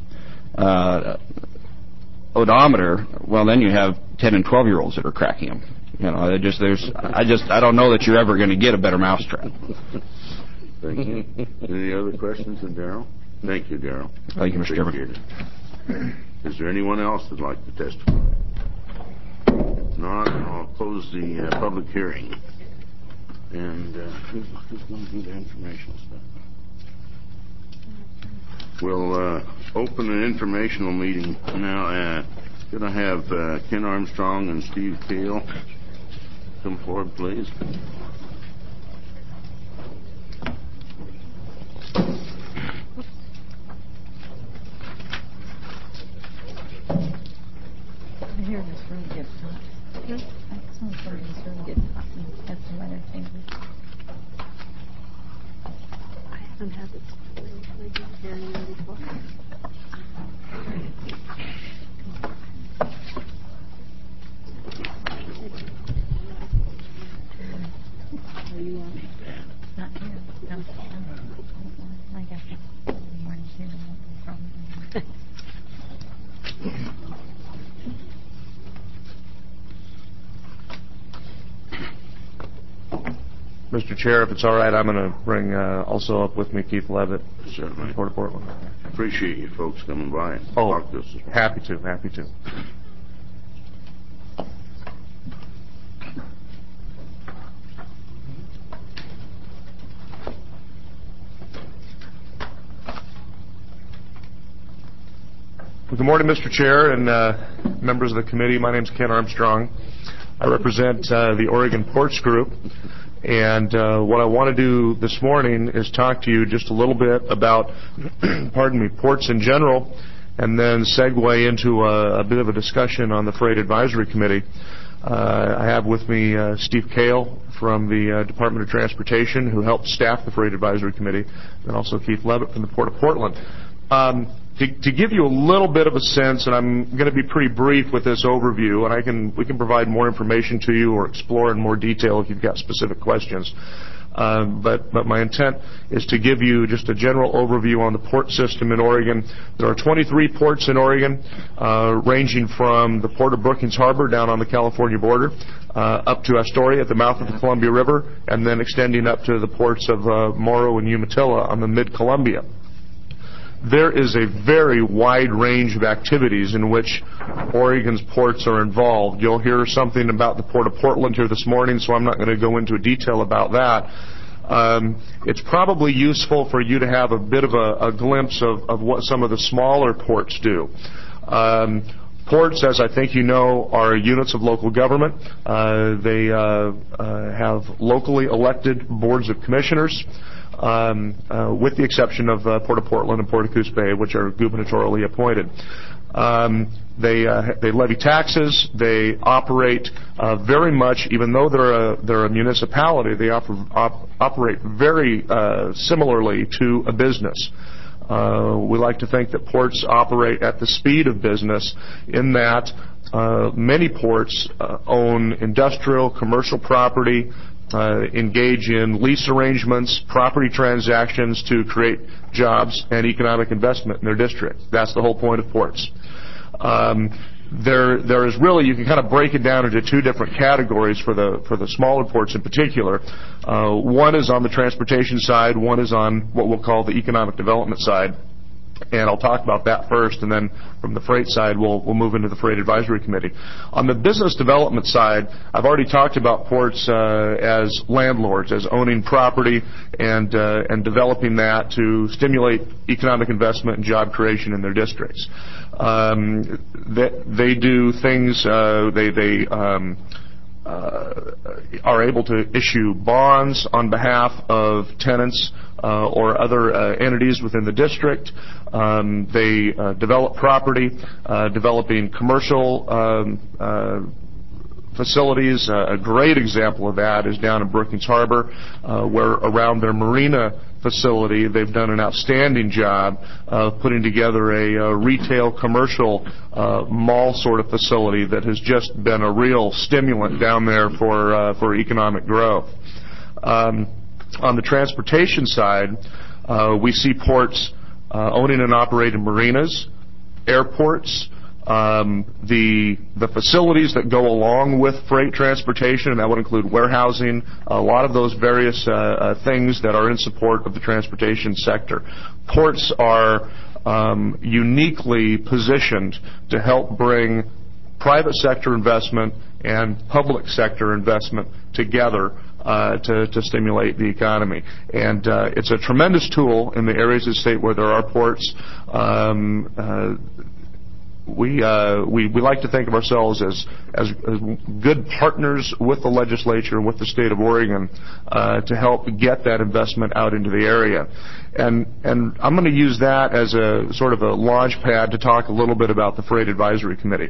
uh odometer, well, then you have ten and twelve year olds that are cracking them. You know, they just there's I just I don't know that you're ever going to get a better mousetrap. Thank you. Any other questions of Darrell? Thank you, Darrell. Thank you, Mister Chairman. Is there anyone else that'd like to testify? If not, I'll close the uh, public hearing. And uh, who's, who's going to do the informational stuff? We'll uh, open an informational meeting now. Uh, Could I have uh, Ken Armstrong and Steve Kale come forward, please? I hear this room gets hot. Someone told me this room gets hot and has some other things. I haven't had this here before. Are you on? Not here. No. I got this morning here. Mister Chair, if it's all right, I'm going to bring uh, also up with me Keith Levitt. Certainly. Port of Portland. Appreciate you folks coming by and oh, talk to us. Happy to, happy to. Well, good morning, Mister Chair and uh, members of the committee. My name is Ken Armstrong. I represent uh, the Oregon Ports Group. And uh, what I want to do this morning is talk to you just a little bit about, pardon me, ports in general, and then segue into a, a bit of a discussion on the Freight Advisory Committee. Uh, I have with me uh, Steve Kale from the uh, Department of Transportation, who helped staff the Freight Advisory Committee, and also Keith Levitt from the Port of Portland. Um, to, to give you a little bit of a sense, and I'm going to be pretty brief with this overview, and I can we can provide more information to you or explore in more detail if you've got specific questions. Um, but, but my intent is to give you just a general overview on the port system in Oregon. There are twenty-three ports in Oregon, uh, ranging from the port of Brookings Harbor down on the California border, uh, up to Astoria at the mouth of the Columbia River, and then extending up to the ports of uh, Morrow and Umatilla on the mid-Columbia. There is a very wide range of activities in which Oregon's ports are involved. You'll hear something about the Port of Portland here this morning, so I'm not going to go into detail about that. Um, it's probably useful for you to have a bit of a, a glimpse of, of what some of the smaller ports do. Um, Ports, as I think you know, are units of local government. Uh, they uh, uh, have locally elected boards of commissioners. Um, uh, with the exception of uh, Port of Portland and Port of Coos Bay, which are gubernatorially appointed. Um, they uh, they levy taxes. They operate uh, very much, even though they're a, they're a municipality, they op- op- operate very uh, similarly to a business. Uh, we like to think that ports operate at the speed of business in that uh, many ports uh, own industrial, commercial property, Uh, engage in lease arrangements, property transactions to create jobs and economic investment in their district. That's the whole point of ports. Um, there, there is really, you can kind of break it down into two different categories for the for the smaller ports in particular. Uh, one is on the transportation side. One is on what we'll call the economic development side. And I'll talk about that first, and then from the freight side, we'll, we'll move into the Freight Advisory Committee. On the business development side, I've already talked about ports uh, as landlords, as owning property and uh, and developing that to stimulate economic investment and job creation in their districts. Um, they, they do things. Uh, they they. Um, Uh, are able to issue bonds on behalf of tenants uh, or other uh, entities within the district. Um, they uh, develop property, uh, developing commercial um, uh, facilities. Uh, a great example of that is down in Brookings Harbor, uh, where around their marina facility, they've done an outstanding job of putting together a, a retail commercial uh, mall sort of facility that has just been a real stimulant down there for uh, for economic growth. Um, on the transportation side, uh, we see ports uh, owning and operating marinas, airports, Um, the the facilities that go along with freight transportation, and that would include warehousing, a lot of those various uh, uh, things that are in support of the transportation sector. Ports are um, uniquely positioned to help bring private sector investment and public sector investment together uh, to, to stimulate the economy. And uh, it's a tremendous tool in the areas of the state where there are ports. Um, uh, We, uh, we we like to think of ourselves as, as as good partners with the legislature and with the state of Oregon uh, to help get that investment out into the area, and and I'm going to use that as a sort of a launch pad to talk a little bit about the Freight Advisory Committee.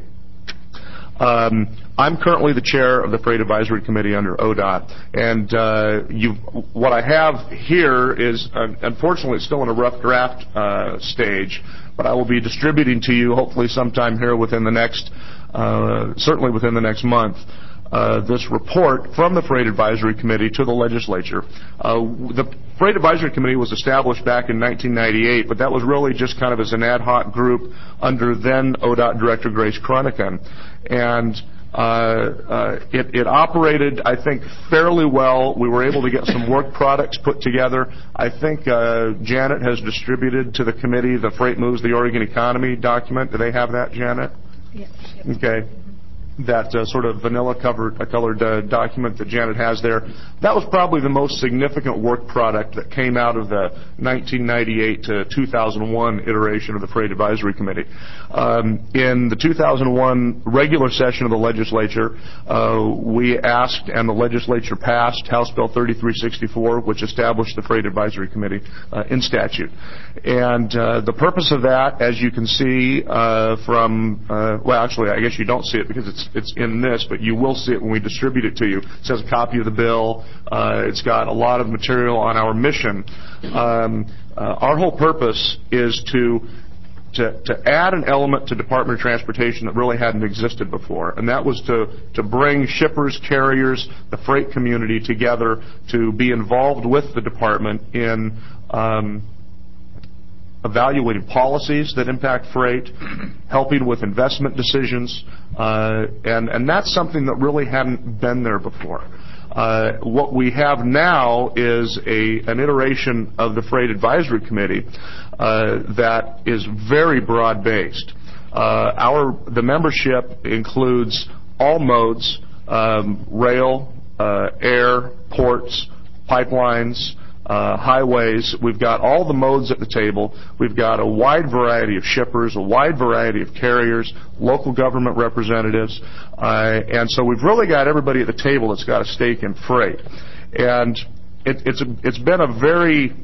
Um, I'm currently the chair of the Freight Advisory Committee under O D O T, and uh, you what I have here is uh, unfortunately it's still in a rough draft uh, stage. But I will be distributing to you, hopefully sometime here within the next, uh, certainly within the next month, uh, this report from the Freight Advisory Committee to the legislature. Uh, the Freight Advisory Committee was established back in nineteen ninety-eight, but that was really just kind of as an ad hoc group under then O D O T Director Grace Cronican. And Uh, uh, it, it operated, I think, fairly well. We were able to get some work products put together. I think uh, Janet has distributed to the committee the Freight Moves the Oregon Economy document. Do they have that, Janet? Yes. Okay. That uh, sort of vanilla-covered, uh, colored uh, document that Janet has there. That was probably the most significant work product that came out of the nineteen ninety-eight to two thousand one iteration of the Freight Advisory Committee. Um, in the two thousand one regular session of the legislature, uh, we asked, and the legislature passed, House Bill thirty-three sixty-four, which established the Freight Advisory Committee uh, in statute. And uh, the purpose of that, as you can see uh, from, uh, well, actually, I guess you don't see it because it's it's in this, but you will see it when we distribute it to you. It says a copy of the bill. Uh, it's got a lot of material on our mission. Um, uh, our whole purpose is to to, to add an element to Department of Transportation that really hadn't existed before, and that was to, to bring shippers, carriers, the freight community together to be involved with the department in um, evaluating policies that impact freight, helping with investment decisions, uh, and, and that's something that really hadn't been there before. Uh, what we have now is a, an iteration of the Freight Advisory Committee uh, that is very broad-based. Uh, our the membership includes all modes: um, rail, uh, air, ports, pipelines, uh, highways. We've got all the modes at the table. We've got a wide variety of shippers, a wide variety of carriers, local government representatives, uh, and so we've really got everybody at the table that's got a stake in freight. And it, it's a, it's been a very,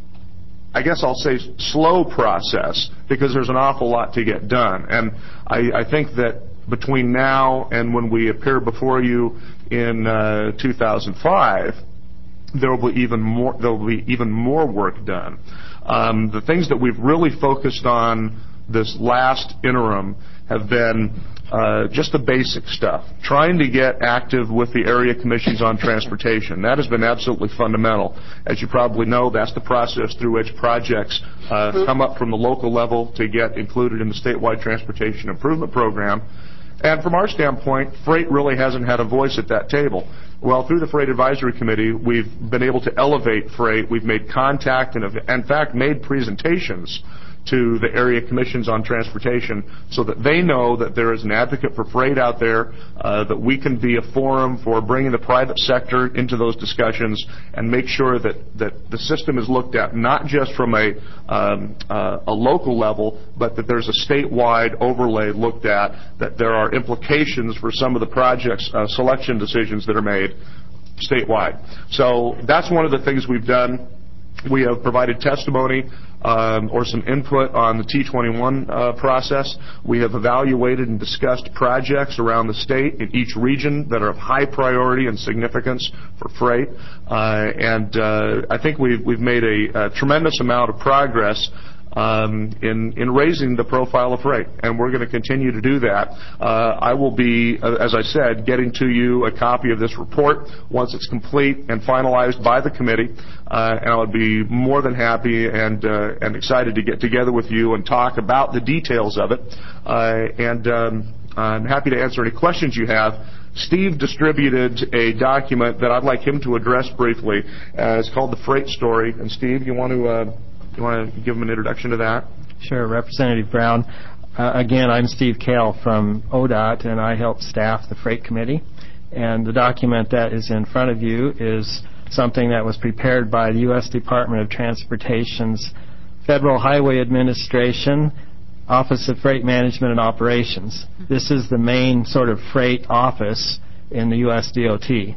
I guess I'll say, slow process because there's an awful lot to get done. And I, I think that between now and when we appear before you in uh, two thousand five, there will be even more. There will be even more work done. Um, the things that we've really focused on this last interim have been uh, just the basic stuff, trying to get active with the area commissions on transportation. That has been absolutely fundamental. As you probably know, that's the process through which projects uh, come up from the local level to get included in the statewide transportation improvement program. And from our standpoint, freight really hasn't had a voice at that table. Well, through the Freight Advisory Committee, we've been able to elevate freight. We've made contact and, in fact, made presentations to the area commissions on transportation so that they know that there is an advocate for freight out there, uh, that we can be a forum for bringing the private sector into those discussions and make sure that, that the system is looked at not just from a, um, uh, a local level, but that there's a statewide overlay looked at, that there are implications for some of the projects, uh, selection decisions that are made statewide. So that's one of the things we've done. We have provided testimony um, or some input on the T twenty-one uh, process. We have evaluated and discussed projects around the state in each region that are of high priority and significance for freight. Uh, and uh, I think we've, we've made a, a tremendous amount of progress Um, in, in raising the profile of freight, and we're going to continue to do that. Uh, I will be, uh, as I said, getting to you a copy of this report once it's complete and finalized by the committee, uh, and I would be more than happy and uh, and excited to get together with you and talk about the details of it, uh, and um, I'm happy to answer any questions you have. Steve distributed a document that I'd like him to address briefly. Uh, it's called The Freight Story, and Steve, you want to... Uh, You want to give them an introduction to that? Sure, Representative Brown. Uh, again, I'm Steve Kale from O D O T, and I help staff the Freight Committee. And the document that is in front of you is something that was prepared by the U S Department of Transportation's Federal Highway Administration, Office of Freight Management and Operations. This is the main sort of freight office in the U S D O T.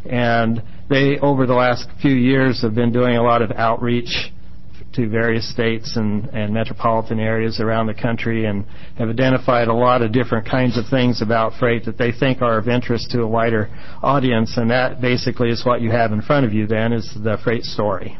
And they, over the last few years, have been doing a lot of outreach to various states and, and metropolitan areas around the country, and have identified a lot of different kinds of things about freight that they think are of interest to a wider audience, and that basically is what you have in front of you then, is the freight story.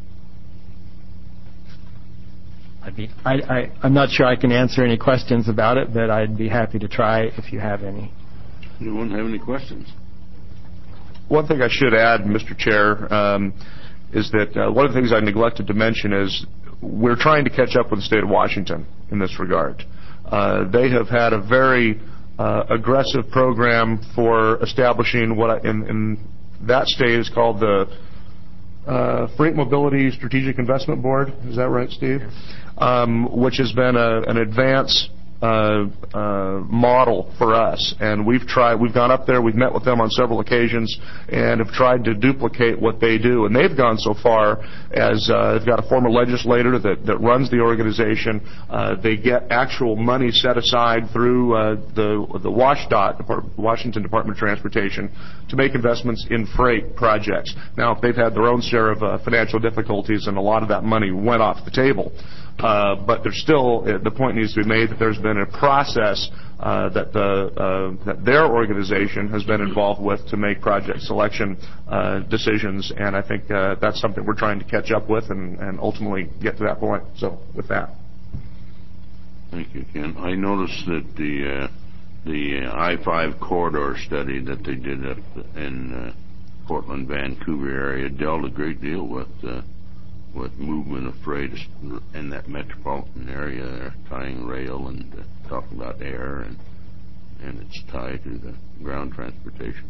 I'd be, I, I, I'm not sure I can answer any questions about it, but I'd be happy to try if you have any. Anyone have any questions? One thing I should add, Mister Chair, um, is that uh, one of the things I neglected to mention is we're trying to catch up with the state of Washington in this regard. Uh, they have had a very uh, aggressive program for establishing what I, in, in that state is called the uh, Freight Mobility Strategic Investment Board. Is that right, Steve? Yes. Um, which has been a, an advance Uh, uh, model for us, and we've tried. We've gone up there. We've met with them on several occasions, and have tried to duplicate what they do. And they've gone so far as uh, they've got a former legislator that, that runs the organization. Uh, they get actual money set aside through uh, the the WashDOT, Washington Department of Transportation, to make investments in freight projects. Now, they've had their own share of uh, financial difficulties, and a lot of that money went off the table. Uh, but there's still, uh, the point needs to be made that there's been a process uh, that the uh, that their organization has been involved with to make project selection uh, decisions, and I think uh, that's something we're trying to catch up with and, and ultimately get to that point. So with that. Thank you, Ken. I noticed that the uh, the I five corridor study that they did up in uh, Portland, Vancouver area dealt a great deal with uh, with movement of freight in that metropolitan area there, tying rail and uh, talking about air and and its tie to the ground transportation.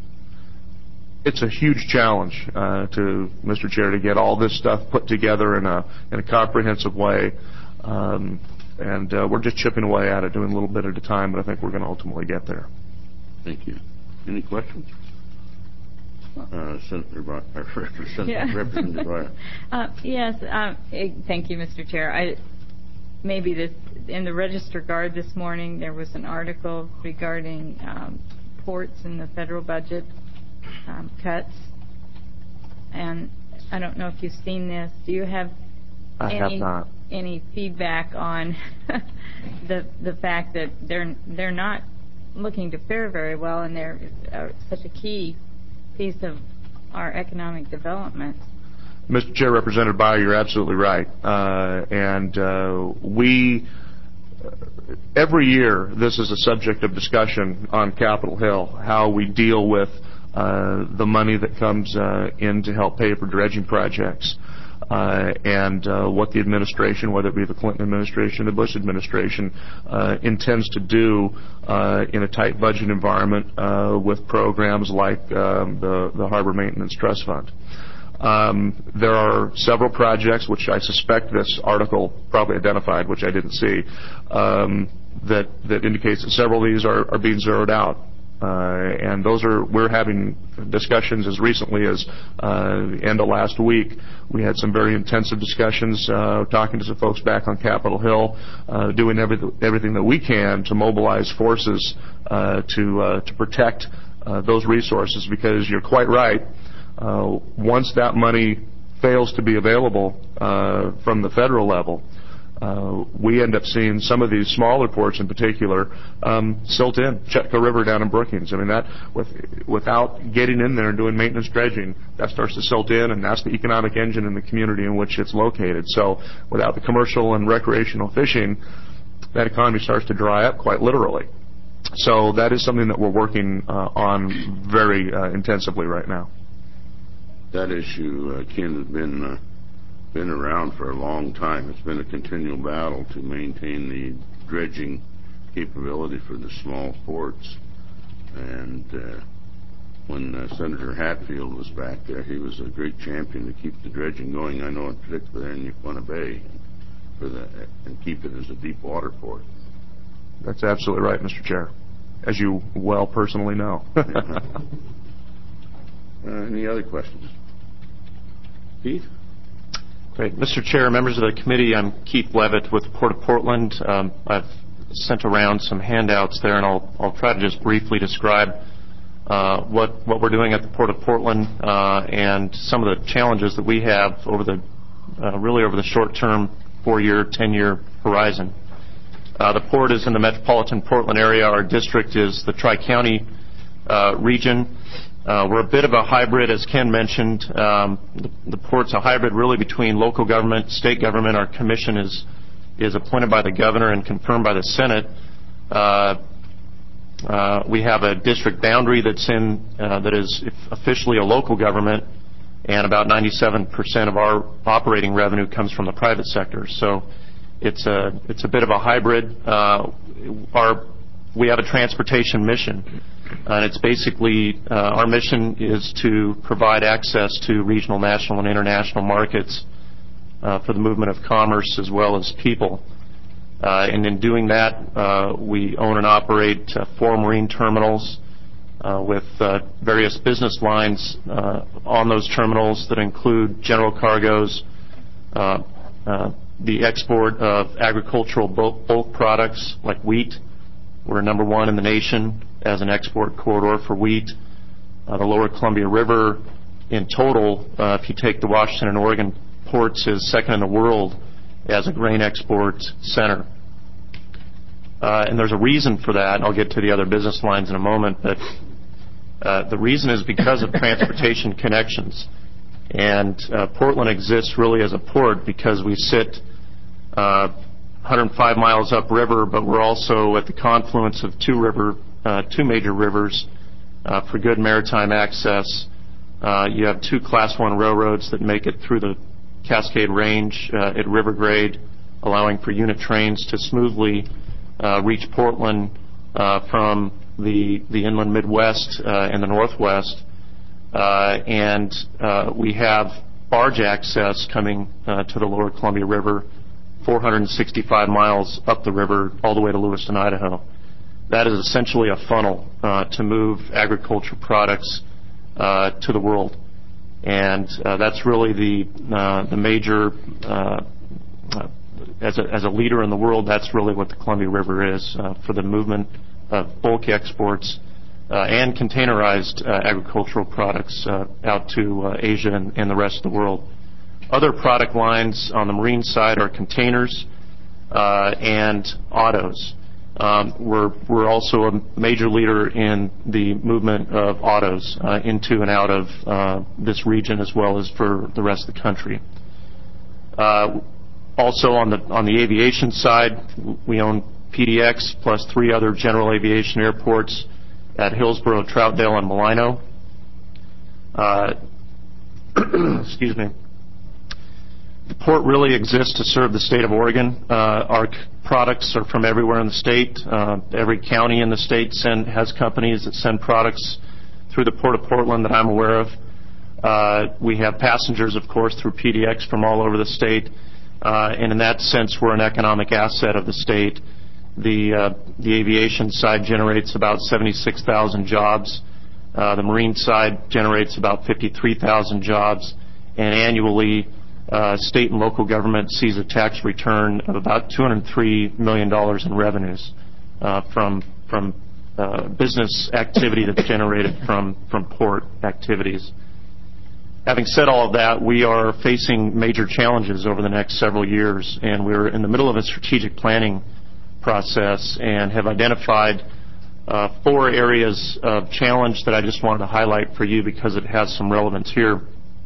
It's a huge challenge, uh, to Mister Chair, to get all this stuff put together in a in a comprehensive way, um, and uh, we're just chipping away at it, doing a little bit at a time. But I think we're going to ultimately get there. Thank you. Any questions? Uh, Senator Bar- Senator Yeah. Representative Breyer. uh, yes. Um, eh, thank you, Mister Chair. I maybe this in the Register Guard this morning there was an article regarding um, ports in the federal budget um, cuts, and I don't know if you've seen this. Do you have I any have not. any feedback on the the fact that they're they're not looking to fare very well, and they're uh, such a key piece of our economic development? Mister Chair, Representative Byer, you're absolutely right. Uh, and uh, we, every year, this is a subject of discussion on Capitol Hill, how we deal with uh, the money that comes uh, in to help pay for dredging projects. Uh, and uh, what the administration, whether it be the Clinton administration or the Bush administration, uh, intends to do uh, in a tight budget environment uh, with programs like um, the, the Harbor Maintenance Trust Fund. Um, there are several projects, which I suspect this article probably identified, which I didn't see, um, that, that indicates that several of these are, are being zeroed out. Uh, and those are, we're having discussions as recently as uh, the end of last week. We had some very intensive discussions, uh, talking to some folks back on Capitol Hill, uh, doing every, everything that we can to mobilize forces uh, to uh, to protect uh, those resources, because you're quite right. Uh, once that money fails to be available uh, from the federal level, Uh, we end up seeing some of these smaller ports in particular um, silt in. Chetco River down in Brookings. I mean, that with, without getting in there and doing maintenance dredging, that starts to silt in, and that's the economic engine in the community in which it's located. So without the commercial and recreational fishing, that economy starts to dry up quite literally. So that is something that we're working uh, on very uh, intensively right now. That issue, uh, Ken, has been uh, been around for a long time. It's been a continual battle to maintain the dredging capability for the small ports. And uh, when uh, Senator Hatfield was back there, he was a great champion to keep the dredging going. I know in particular in Yucuna Bay, for the, and keep it as a deep water port. That's absolutely right, Mister Chair, as you well personally know. uh, any other questions? Keith? Great. Mister Chair, members of the committee, I'm Keith Levitt with the Port of Portland. Um, I've sent around some handouts there, and I'll, I'll try to just briefly describe uh, what, what we're doing at the Port of Portland uh, and some of the challenges that we have over the uh, really over the short-term, four-year, ten-year horizon. Uh, the port is in the metropolitan Portland area. Our district is the Tri-County uh, region. Uh, we're a bit of a hybrid, as Ken mentioned. Um, the, the port's a hybrid really between local government, state government. Our commission is is appointed by the governor and confirmed by the Senate. Uh, uh, we have a district boundary that's in uh, that is officially a local government, and about ninety-seven percent of our operating revenue comes from the private sector. So it's a it's a bit of a hybrid. Uh, our we have a transportation mission. And it's basically, uh, our mission is to provide access to regional, national, and international markets uh, for the movement of commerce as well as people. Uh, and in doing that, uh, we own and operate uh, four marine terminals uh, with uh, various business lines uh, on those terminals that include general cargoes, uh, uh, the export of agricultural bulk, bulk products like wheat. We're number one in the nation as an export corridor for wheat. Uh, the Lower Columbia River in total, uh, if you take the Washington and Oregon ports, is second in the world as a grain export center. Uh, and there's a reason for that, and I'll get to the other business lines in a moment, but uh, the reason is because of transportation connections. And uh, Portland exists really as a port because we sit uh, hundred five miles upriver, but we're also at the confluence of two river, uh, two major rivers uh, for good maritime access. Uh, you have two Class one railroads that make it through the Cascade Range uh, at river grade, allowing for unit trains to smoothly uh, reach Portland uh, from the the inland Midwest uh, and the Northwest. Uh, and uh, we have barge access coming uh, to the lower Columbia River, four hundred sixty-five miles up the river all the way to Lewiston, Idaho. That is essentially a funnel uh, to move agriculture products uh, to the world. And uh, that's really the uh, the major, uh, uh, as, a, as a leader in the world, that's really what the Columbia River is uh, for the movement of bulk exports uh, and containerized uh, agricultural products uh, out to uh, Asia and, and the rest of the world. Other product lines on the marine side are containers uh, and autos. Um, we're, we're also a major leader in the movement of autos uh, into and out of uh, this region as well as for the rest of the country. Uh, also on the on the aviation side, we own P D X plus three other general aviation airports at Hillsborough, Troutdale, and Malino. Uh, excuse me. The port really exists to serve the state of Oregon. Uh, our c- products are from everywhere in the state. Uh, every county in the state send, has companies that send products through the Port of Portland that I'm aware of. Uh, we have passengers, of course, through P D X from all over the state. Uh, and in that sense, we're an economic asset of the state. The, uh, the aviation side generates about seventy-six thousand jobs. Uh, the marine side generates about fifty-three thousand jobs. And annually, Uh, state and local government sees a tax return of about two hundred three million dollars in revenues uh, from from uh, business activity that's generated from, from port activities. Having said all of that, we are facing major challenges over the next several years, and we're in the middle of a strategic planning process and have identified uh, four areas of challenge that I just wanted to highlight for you because it has some relevance here.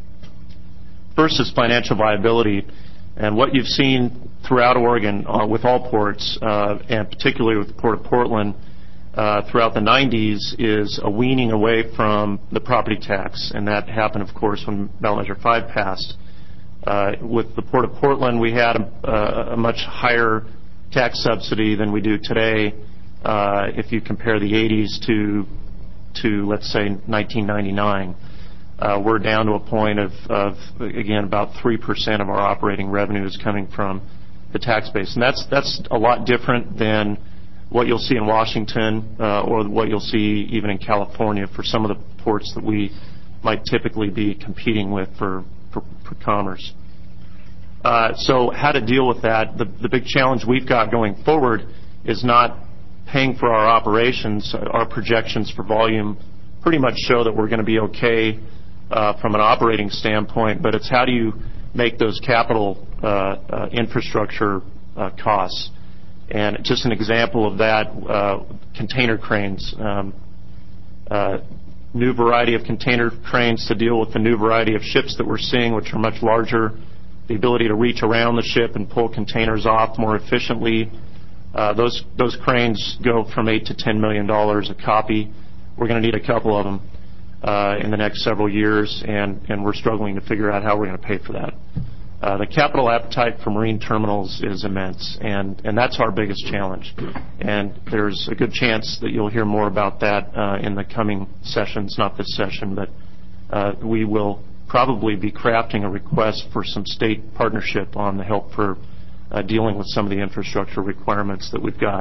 First is financial viability, and what you've seen throughout Oregon uh, with all ports, uh, and particularly with the Port of Portland, uh, throughout the nineties is a weaning away from the property tax, and that happened, of course, when Ballot Measure five passed. Uh, with the Port of Portland, we had a, a much higher tax subsidy than we do today uh, if you compare the eighties to, to let's say, nineteen ninety-nine. Uh, we're down to a point of, of, again, about three percent of our operating revenue is coming from the tax base. And that's, that's a lot different than what you'll see in Washington uh, or what you'll see even in California for some of the ports that we might typically be competing with for, for, for commerce. Uh, so how to deal with that? The, the big challenge we've got going forward is not paying for our operations. Our projections for volume pretty much show that we're going to be okay Uh, from an operating standpoint, but it's how do you make those capital uh, uh, infrastructure uh, costs. And just an example of that, uh, container cranes. Um, uh, new variety of container cranes to deal with the new variety of ships that we're seeing, which are much larger, the ability to reach around the ship and pull containers off more efficiently. Uh, those, those cranes go from eight to ten million dollars a copy. We're going to need a couple of them Uh, in the next several years, and, and we're struggling to figure out how we're going to pay for that. Uh, the capital appetite for marine terminals is immense, and, and that's our biggest challenge. And there's a good chance that you'll hear more about that uh, in the coming sessions, not this session, but uh, we will probably be crafting a request for some state partnership on the help for uh, dealing with some of the infrastructure requirements that we've got.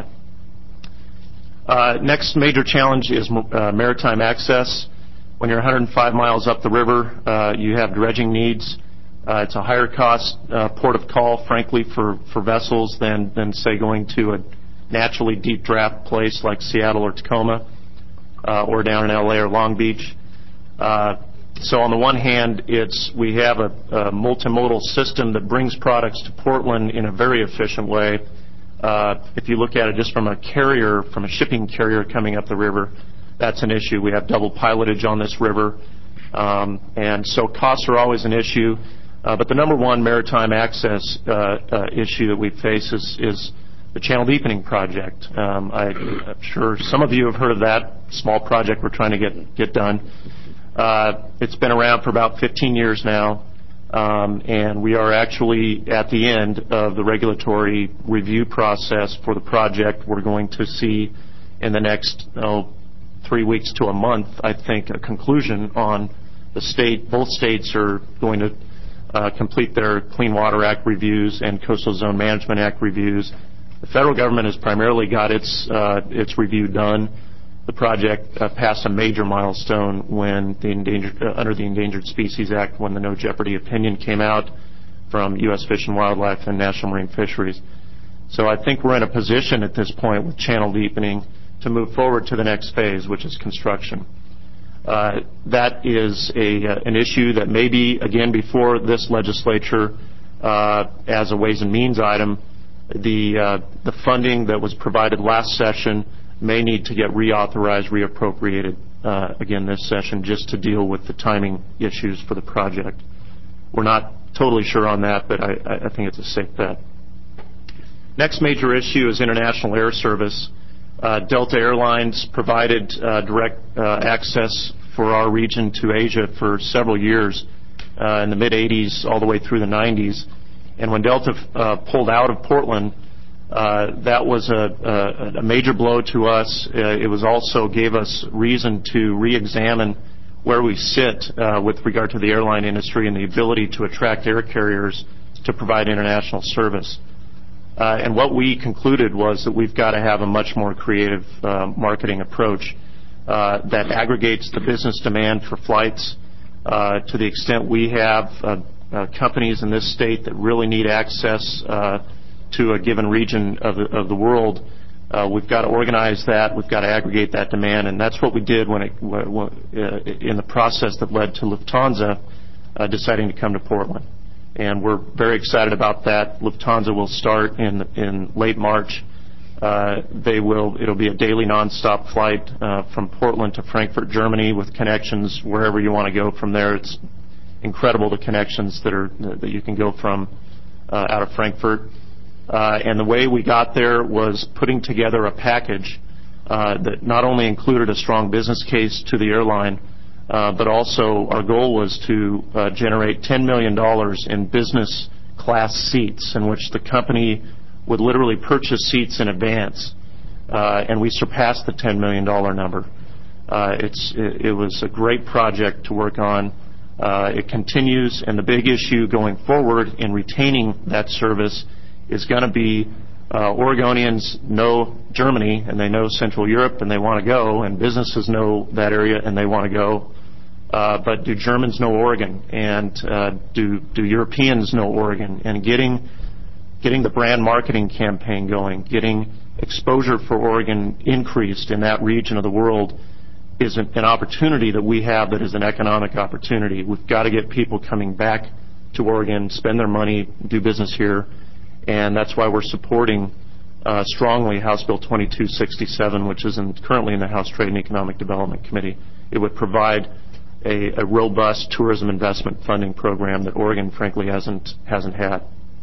Uh, next major challenge is uh, maritime access. When you're one hundred five miles up the river, uh, you have dredging needs. Uh, it's a higher cost uh, port of call, frankly, for, for vessels than, than, say, going to a naturally deep draft place like Seattle or Tacoma uh, or down in L A or Long Beach. Uh, so on the one hand, it's we have a, a multimodal system that brings products to Portland in a very efficient way. Uh, if you look at it just from a carrier, from a shipping carrier coming up the river, that's an issue. We have double pilotage on this river, um, and so costs are always an issue. Uh, but the number one maritime access uh, uh, issue that we face is, is the Channel Deepening Project. Um, I, I'm sure some of you have heard of that small project we're trying to get, get done. Uh, it's been around for about fifteen years now, um, and we are actually at the end of the regulatory review process for the project. We're going to see in the next oh, three weeks to a month, I think, a conclusion on the state. Both states are going to uh, complete their Clean Water Act reviews and Coastal Zone Management Act reviews. The federal government has primarily got its uh, its review done. The project uh, passed a major milestone when the endangered, uh, under the Endangered Species Act, when the No Jeopardy opinion came out from U S Fish and Wildlife and National Marine Fisheries. So I think we're in a position at this point with channel deepening to move forward to the next phase, which is construction. Uh, that is a, uh, an issue that may be, again, before this legislature uh, as a Ways and Means item. The, uh, the funding that was provided last session may need to get reauthorized, reappropriated uh, again this session, just to deal with the timing issues for the project. We're not totally sure on that, but I, I think it's a safe bet. Next major issue is international air service. Uh, Delta Airlines provided uh, direct uh, access for our region to Asia for several years, uh, in the mid eighties all the way through the nineties. And when Delta uh, pulled out of Portland, uh, that was a, a, a major blow to us. Uh, it was also gave us reason to re-examine where we sit uh, with regard to the airline industry and the ability to attract air carriers to provide international service. Uh, and what we concluded was that we've got to have a much more creative uh, marketing approach uh, that aggregates the business demand for flights uh, to the extent we have uh, uh, companies in this state that really need access uh, to a given region of the, of the world. Uh, we've got to organize that. We've got to aggregate that demand, and that's what we did when it, when, uh, in the process that led to Lufthansa uh, deciding to come to Portland. And we're very excited about that. Lufthansa will start in in late March. Uh, they will. It'll be a daily nonstop flight uh, from Portland to Frankfurt, Germany, with connections wherever you want to go from there. It's incredible the connections that are that you can go from uh, out of Frankfurt. Uh, and the way we got there was putting together a package uh, that not only included a strong business case to the airline, Uh, but also our goal was to uh, generate ten million dollars in business class seats in which the company would literally purchase seats in advance. Uh, and we surpassed the ten million dollars number. Uh, it's, it, it was a great project to work on. Uh, it continues, and the big issue going forward in retaining that service is going to be uh, Oregonians know Germany and they know Central Europe and they want to go, and businesses know that area and they want to go. Uh, but do Germans know Oregon, and uh, do do Europeans know Oregon? And getting getting the brand marketing campaign going, getting exposure for Oregon increased in that region of the world is an, an opportunity that we have that is an economic opportunity. We've got to get people coming back to Oregon, spend their money, do business here, and that's why we're supporting uh, strongly House Bill twenty-two sixty-seven, which is in, currently in the House Trade and Economic Development Committee. It would provide A, a robust tourism investment funding program that Oregon, frankly, hasn't hasn't had.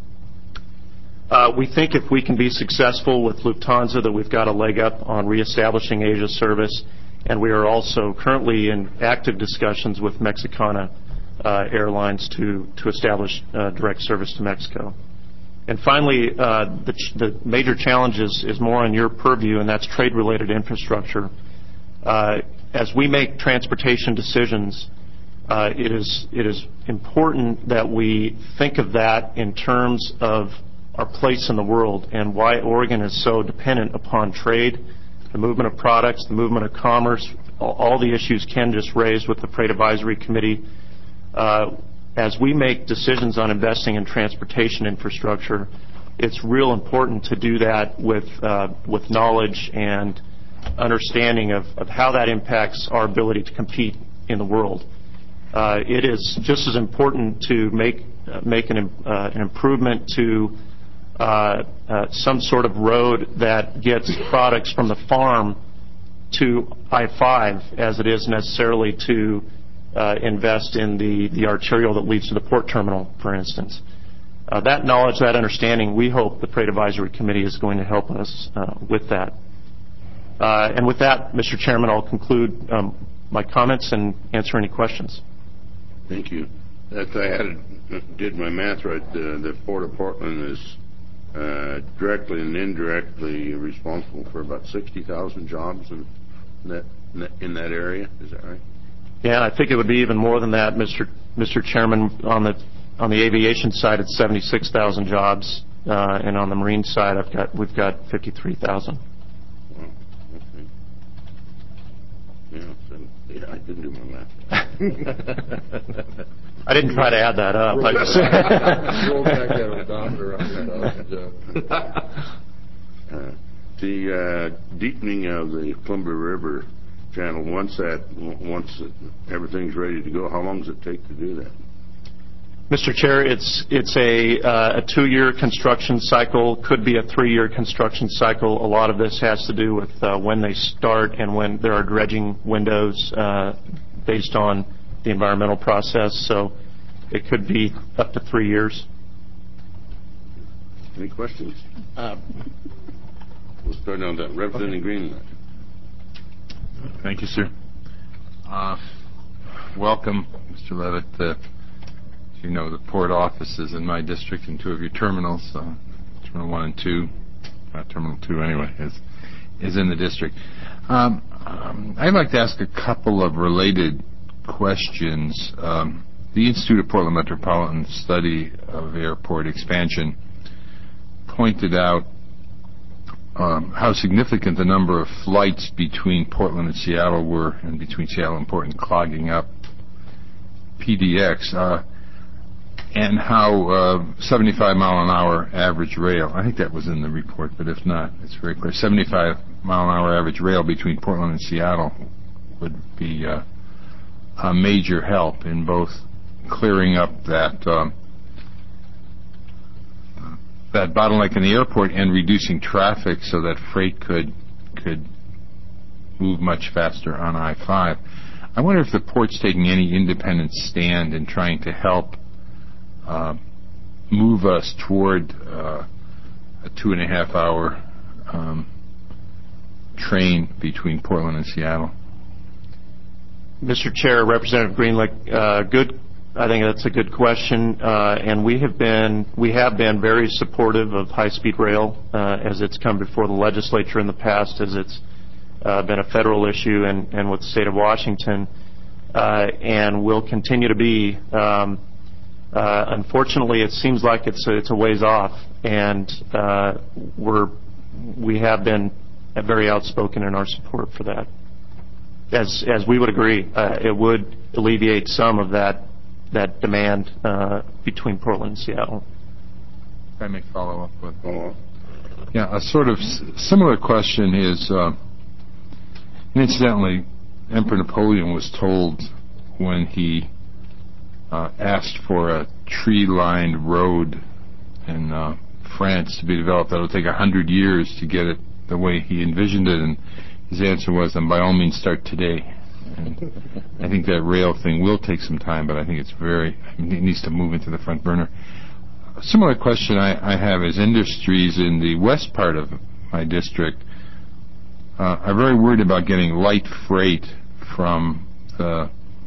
Uh, we think if we can be successful with Lufthansa that we've got a leg up on reestablishing Asia service, and we are also currently in active discussions with Mexicana uh, Airlines to to establish uh, direct service to Mexico. And finally, uh, the, ch- the major challenge is, is more on your purview, and that's trade-related infrastructure. Uh, As we make transportation decisions, uh, it is it is important that we think of that in terms of our place in the world and why Oregon is so dependent upon trade, the movement of products, the movement of commerce, all, all the issues Ken just raised with the Freight Advisory Committee. Uh, as we make decisions on investing in transportation infrastructure, it's real important to do that with uh, with knowledge and understanding of, of how that impacts our ability to compete in the world. Uh, it is just as important to make uh, make an, uh, an improvement to uh, uh, some sort of road that gets products from the farm to I five as it is necessarily to uh, invest in the, the arterial that leads to the port terminal, for instance. Uh, that knowledge, that understanding, we hope the Freight Advisory Committee is going to help us uh, with that. Uh, and with that, Mister Chairman, I'll conclude um, my comments and answer any questions. Thank you. If I had did my math right, the, the Port of Portland is uh, directly and indirectly responsible for about sixty thousand jobs in that in that area. Is that right? Yeah, I think it would be even more than that, Mister Mister Chairman. On the on the aviation side, it's seventy-six thousand jobs, uh, and on the marine side, I've got we've got fifty-three thousand. Wow. Okay. Yeah, so, yeah, I didn't do my math. I didn't try to add that up. Roll, I just roll back that odometer up. Uh, the uh, deepening of the Columbia River channel, once that once everything's ready to go, how long does it take to do that? Mister Chair, it's it's a uh, a two-year construction cycle, could be a three-year construction cycle. A lot of this has to do with uh, when they start and when there are dredging windows uh, based on the environmental process. So it could be up to three years. Any questions? Uh, we'll start on that. Representing okay. Greenland. Thank you, sir. Uh, welcome, Mister Levitt. Uh, you know, the port offices in my district and two of your terminals, uh, Terminal one and two, uh, Terminal two anyway, is is in the district. Um, um, I'd like to ask a couple of related questions. Um, the Institute of Portland Metropolitan Study of Airport Expansion pointed out um, how significant the number of flights between Portland and Seattle were, and between Seattle and Portland, clogging up P D X. Uh, and how uh, seventy-five mile an hour average rail, I think that was in the report, but if not, it's very clear, seventy-five mile an hour average rail between Portland and Seattle would be uh, a major help in both clearing up that um, that bottleneck in the airport and reducing traffic so that freight could could move much faster on I five. I wonder if the port's taking any independent stand in trying to help Uh, move us toward uh, a two and a half hour um, train between Portland and Seattle. Mister Chair, Representative Greenlick, uh, good. I think that's a good question, uh, and we have been we have been very supportive of high-speed rail uh, as it's come before the legislature in the past, as it's uh, been a federal issue, and, and with the state of Washington, uh, and will continue to be. Um, Uh, unfortunately, it seems like it's a, it's a ways off, and uh, we're we have been very outspoken in our support for that. As as we would agree, uh, it would alleviate some of that that demand uh, between Portland and Seattle. If I may follow up with, yeah, a sort of s- similar question is, uh, incidentally, Emperor Napoleon was told when he Uh, asked for a tree-lined road in uh, France to be developed that would take a hundred years to get it the way he envisioned it, and his answer was, "Then by all means, start today." And I think that rail thing will take some time, but I think it's very it needs to move into the front burner. A similar question I, I have is industries in the west part of my district uh, are very worried about getting light freight from the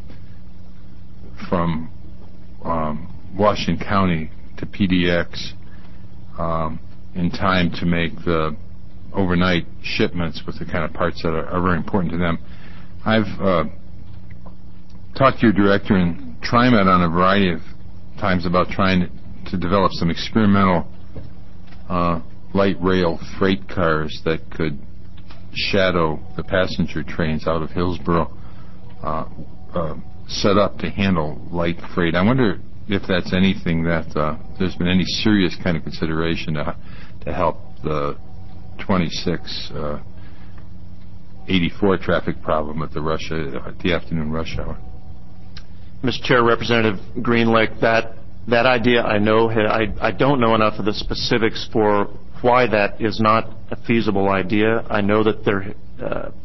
from Um, Washington County to P D X um, in time to make the overnight shipments with the kind of parts that are, are very important to them. I've uh, talked to your director in TriMet on a variety of times about trying to, to develop some experimental uh, light rail freight cars that could shadow the passenger trains out of Hillsborough, uh, uh, set up to handle light freight. I wonder if that's anything that uh, there's been any serious kind of consideration to to help the twenty-six eighty-four traffic problem at the rush at the afternoon rush hour. Mister Chair, Representative Greenlick, that that idea I know I I don't know enough of the specifics for why that is not a feasible idea. I know that there. Uh,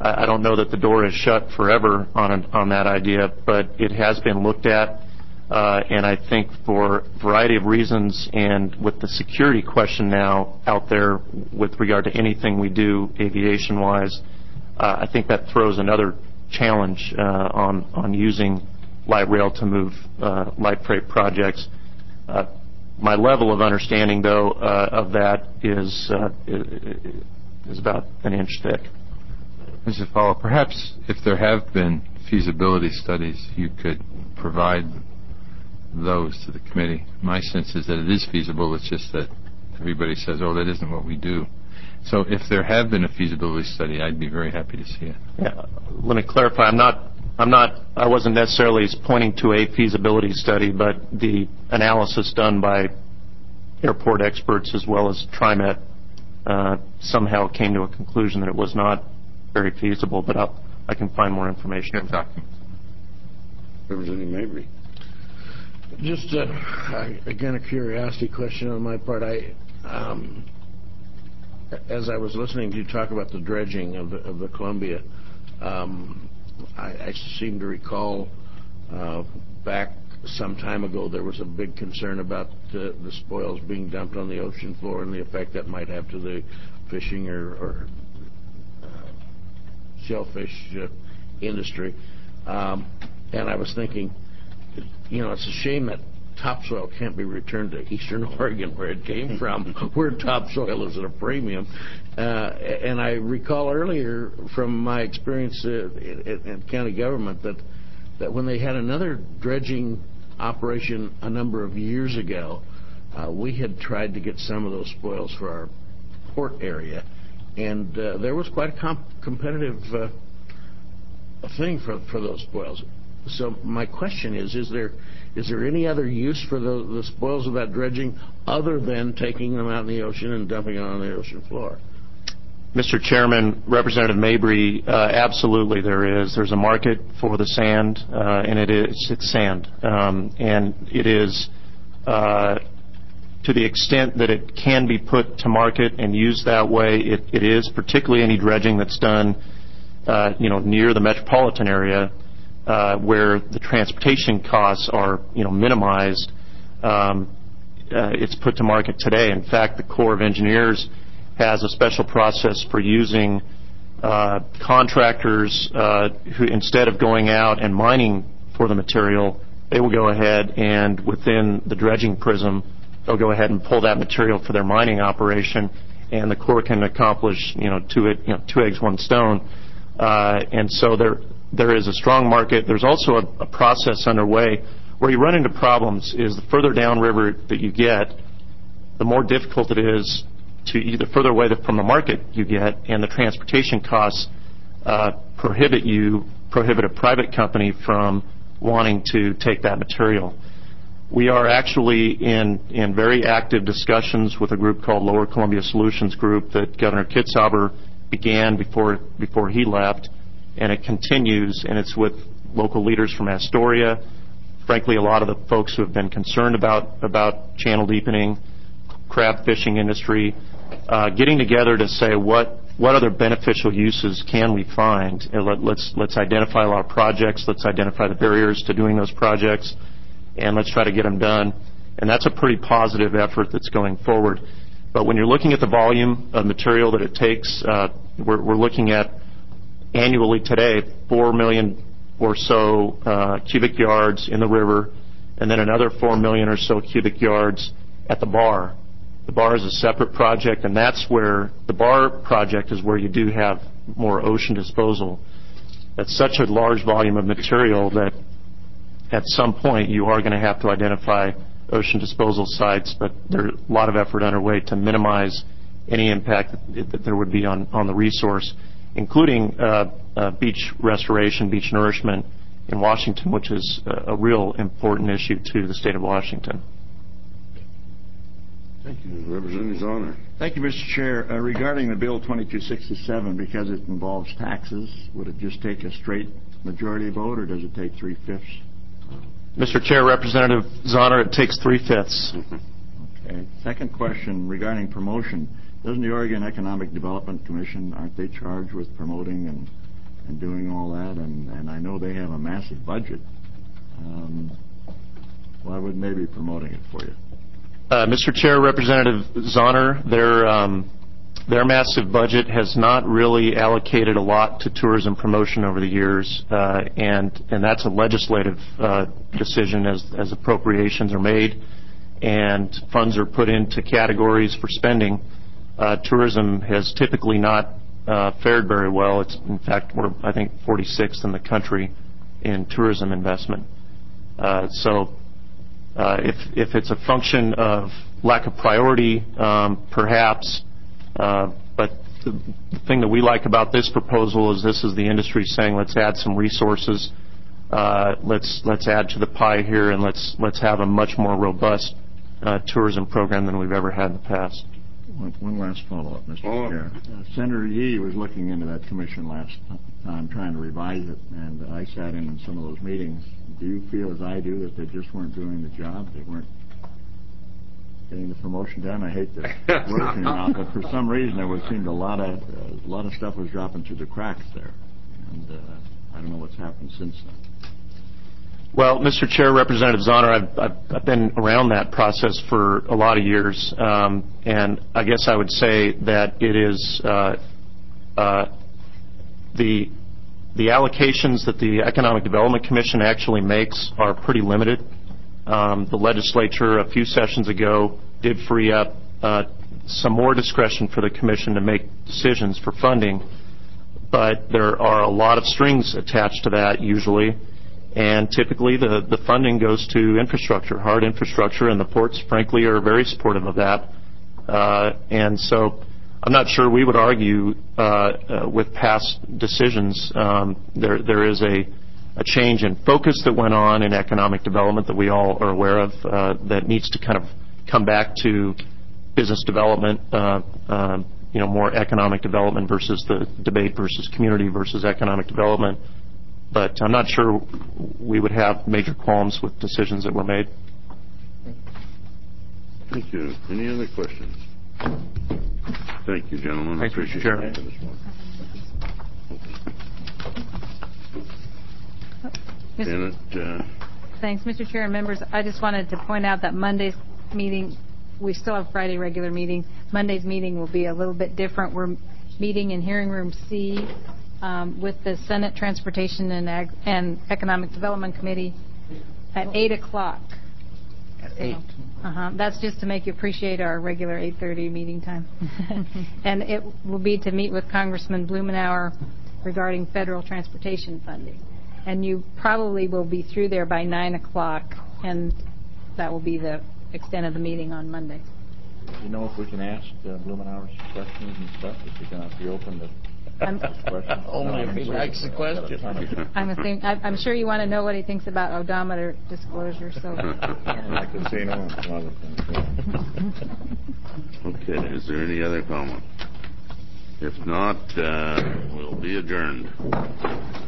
I don't know that the door is shut forever on an, on that idea, but it has been looked at, uh, and I think for a variety of reasons, and with the security question now out there with regard to anything we do aviation-wise, uh, I think that throws another challenge uh, on on using light rail to move uh, light freight projects. Uh, my level of understanding, though, uh, of that is uh, is about an inch thick. As a follow-up, perhaps if there have been feasibility studies, you could provide those to the committee. My sense is that it is feasible. It's just that everybody says, "Oh, that isn't what we do." So, if there have been a feasibility study, I'd be very happy to see it. Yeah. Let me clarify. I'm not. I'm not. I wasn't necessarily pointing to a feasibility study, but the analysis done by airport experts as well as TriMet uh, somehow came to a conclusion that it was not very feasible, but I'll, I can find more information. Good talking. Representative Mabry. Just, uh, I, again, a curiosity question on my part. I, um, as I was listening to you talk about the dredging of the, of the Columbia, um, I, I seem to recall uh, back some time ago there was a big concern about uh, the spoils being dumped on the ocean floor and the effect that might have to the fishing or, or shellfish uh, industry. Um, and I was thinking, you know, it's a shame that topsoil can't be returned to Eastern Oregon where it came from, where topsoil is at a premium. Uh, and I recall earlier from my experience uh, in, in county government that, that when they had another dredging operation a number of years ago, uh, we had tried to get some of those spoils for our port area. And uh, there was quite a comp- competitive uh, thing for for those spoils. So my question is: Is there is there any other use for the, the spoils of that dredging other than taking them out in the ocean and dumping it on the ocean floor? Mister Chairman, Representative Mabry, uh, absolutely there is. There's a market for the sand, uh, and it is it's sand, um, and it is. Uh, To the extent that it can be put to market and used that way, it, it is, particularly any dredging that's done, uh, you know, near the metropolitan area, uh, where the transportation costs are, you know, minimized. Um, uh, it's put to market today. In fact, the Corps of Engineers has a special process for using uh, contractors uh, who, instead of going out and mining for the material, they will go ahead and within the dredging prism, they'll go ahead and pull that material for their mining operation, and the Corps can accomplish, you know, two, you know, two eggs, one stone. Uh, and so there, there is a strong market. There's also a, a process underway where you run into problems is the further downriver that you get, the more difficult it is to either further away from the market you get, and the transportation costs uh, prohibit you, prohibit a private company from wanting to take that material. We are actually in, in very active discussions with a group called Lower Columbia Solutions Group that Governor Kitzhaber began before before he left, and it continues, and it's with local leaders from Astoria, frankly, a lot of the folks who have been concerned about, about channel deepening, crab fishing industry, uh, getting together to say what, what other beneficial uses can we find. And let, let's, let's identify a lot of projects, let's identify the barriers to doing those projects, and let's try to get them done. And that's a pretty positive effort that's going forward. But when you're looking at the volume of material that it takes, uh, we're, we're looking at annually today four million or so uh, cubic yards in the river, and then another four million or so cubic yards at the bar. The bar is a separate project, and that's where the bar project is where you do have more ocean disposal. That's such a large volume of material that at some point you are going to have to identify ocean disposal sites, but there's a lot of effort underway to minimize any impact that, that there would be on, on the resource, including uh, uh, beach restoration, beach nourishment in Washington, which is a, a real important issue to the state of Washington. Thank you. Representative Zahner. Thank you, Mister Chair. Uh, regarding the Bill twenty-two sixty-seven, because it involves taxes, would it just take a straight majority vote, or does it take three-fifths? Mister Chair, Representative Zahner, it takes three-fifths. Okay. Second question regarding promotion. Doesn't the Oregon Economic Development Commission, aren't they charged with promoting and and doing all that, and, and I know they have a massive budget. Um, why wouldn't they be promoting it for you? Uh, Mister Chair, Representative Zahner, their um, their massive budget has not really allocated a lot to tourism promotion over the years, uh, and and that's a legislative uh, decision as as appropriations are made and funds are put into categories for spending. Uh, tourism has typically not uh, fared very well. It's in fact we're I think forty-sixth in the country in tourism investment. Uh, so. Uh, if, if it's a function of lack of priority, um, perhaps, uh, but the, the thing that we like about this proposal is this is the industry saying let's add some resources, uh, let's let's add to the pie here, and let's let's have a much more robust uh, tourism program than we've ever had in the past. One, one last follow-up, Mister Oh. Chair. Uh, Senator Yee was looking into that commission last time, trying to revise it, and I sat in on some of those meetings. Do you feel, as I do, that they just weren't doing the job? They weren't getting the promotion done? I hate the word came out, but for some reason there was seemed a lot of uh, a lot of stuff was dropping through the cracks there, and uh, I don't know what's happened since then. Well, Mister Chair, Representative Zahner, I've, I've, I've been around that process for a lot of years, um, and I guess I would say that it is uh, uh, the the allocations that the Economic Development Commission actually makes are pretty limited. Um, the legislature a few sessions ago did free up uh, some more discretion for the commission to make decisions for funding, but there are a lot of strings attached to that usually. And typically the, the funding goes to infrastructure, hard infrastructure, and the ports, frankly, are very supportive of that. Uh, and so I'm not sure we would argue uh, uh, with past decisions. Um, there, there is a, a change in focus that went on in economic development that we all are aware of uh, that needs to kind of come back to business development, uh, um, you know, more economic development versus the debate versus community versus economic development. But I'm not sure we would have major qualms with decisions that were made. Thank you. Any other questions? Thank you, gentlemen. Thank you, Appreciate Chair. it this morning. Janet, uh, Thanks, Mister Chair and members. I just wanted to point out that Monday's meeting, we still have Friday regular meeting. Monday's meeting will be a little bit different. We're meeting in hearing room C um, with the Senate Transportation and, Ag- and Economic Development Committee at eight o'clock. At eight. Uh-huh. That's just to make you appreciate our regular eight thirty meeting time. And it will be to meet with Congressman Blumenauer regarding federal transportation funding. And you probably will be through there by nine o'clock, and that will be the extent of the meeting on Monday. Do you know if we can ask uh, Blumenauer's questions and stuff? If you're going to be open to I'm, questions? Only if he likes the question. I'm, a thing, I, I'm sure you want to know what he thinks about odometer disclosure. So. Like casino and some other things. okay, is there any other comment? If not, uh, we'll be adjourned.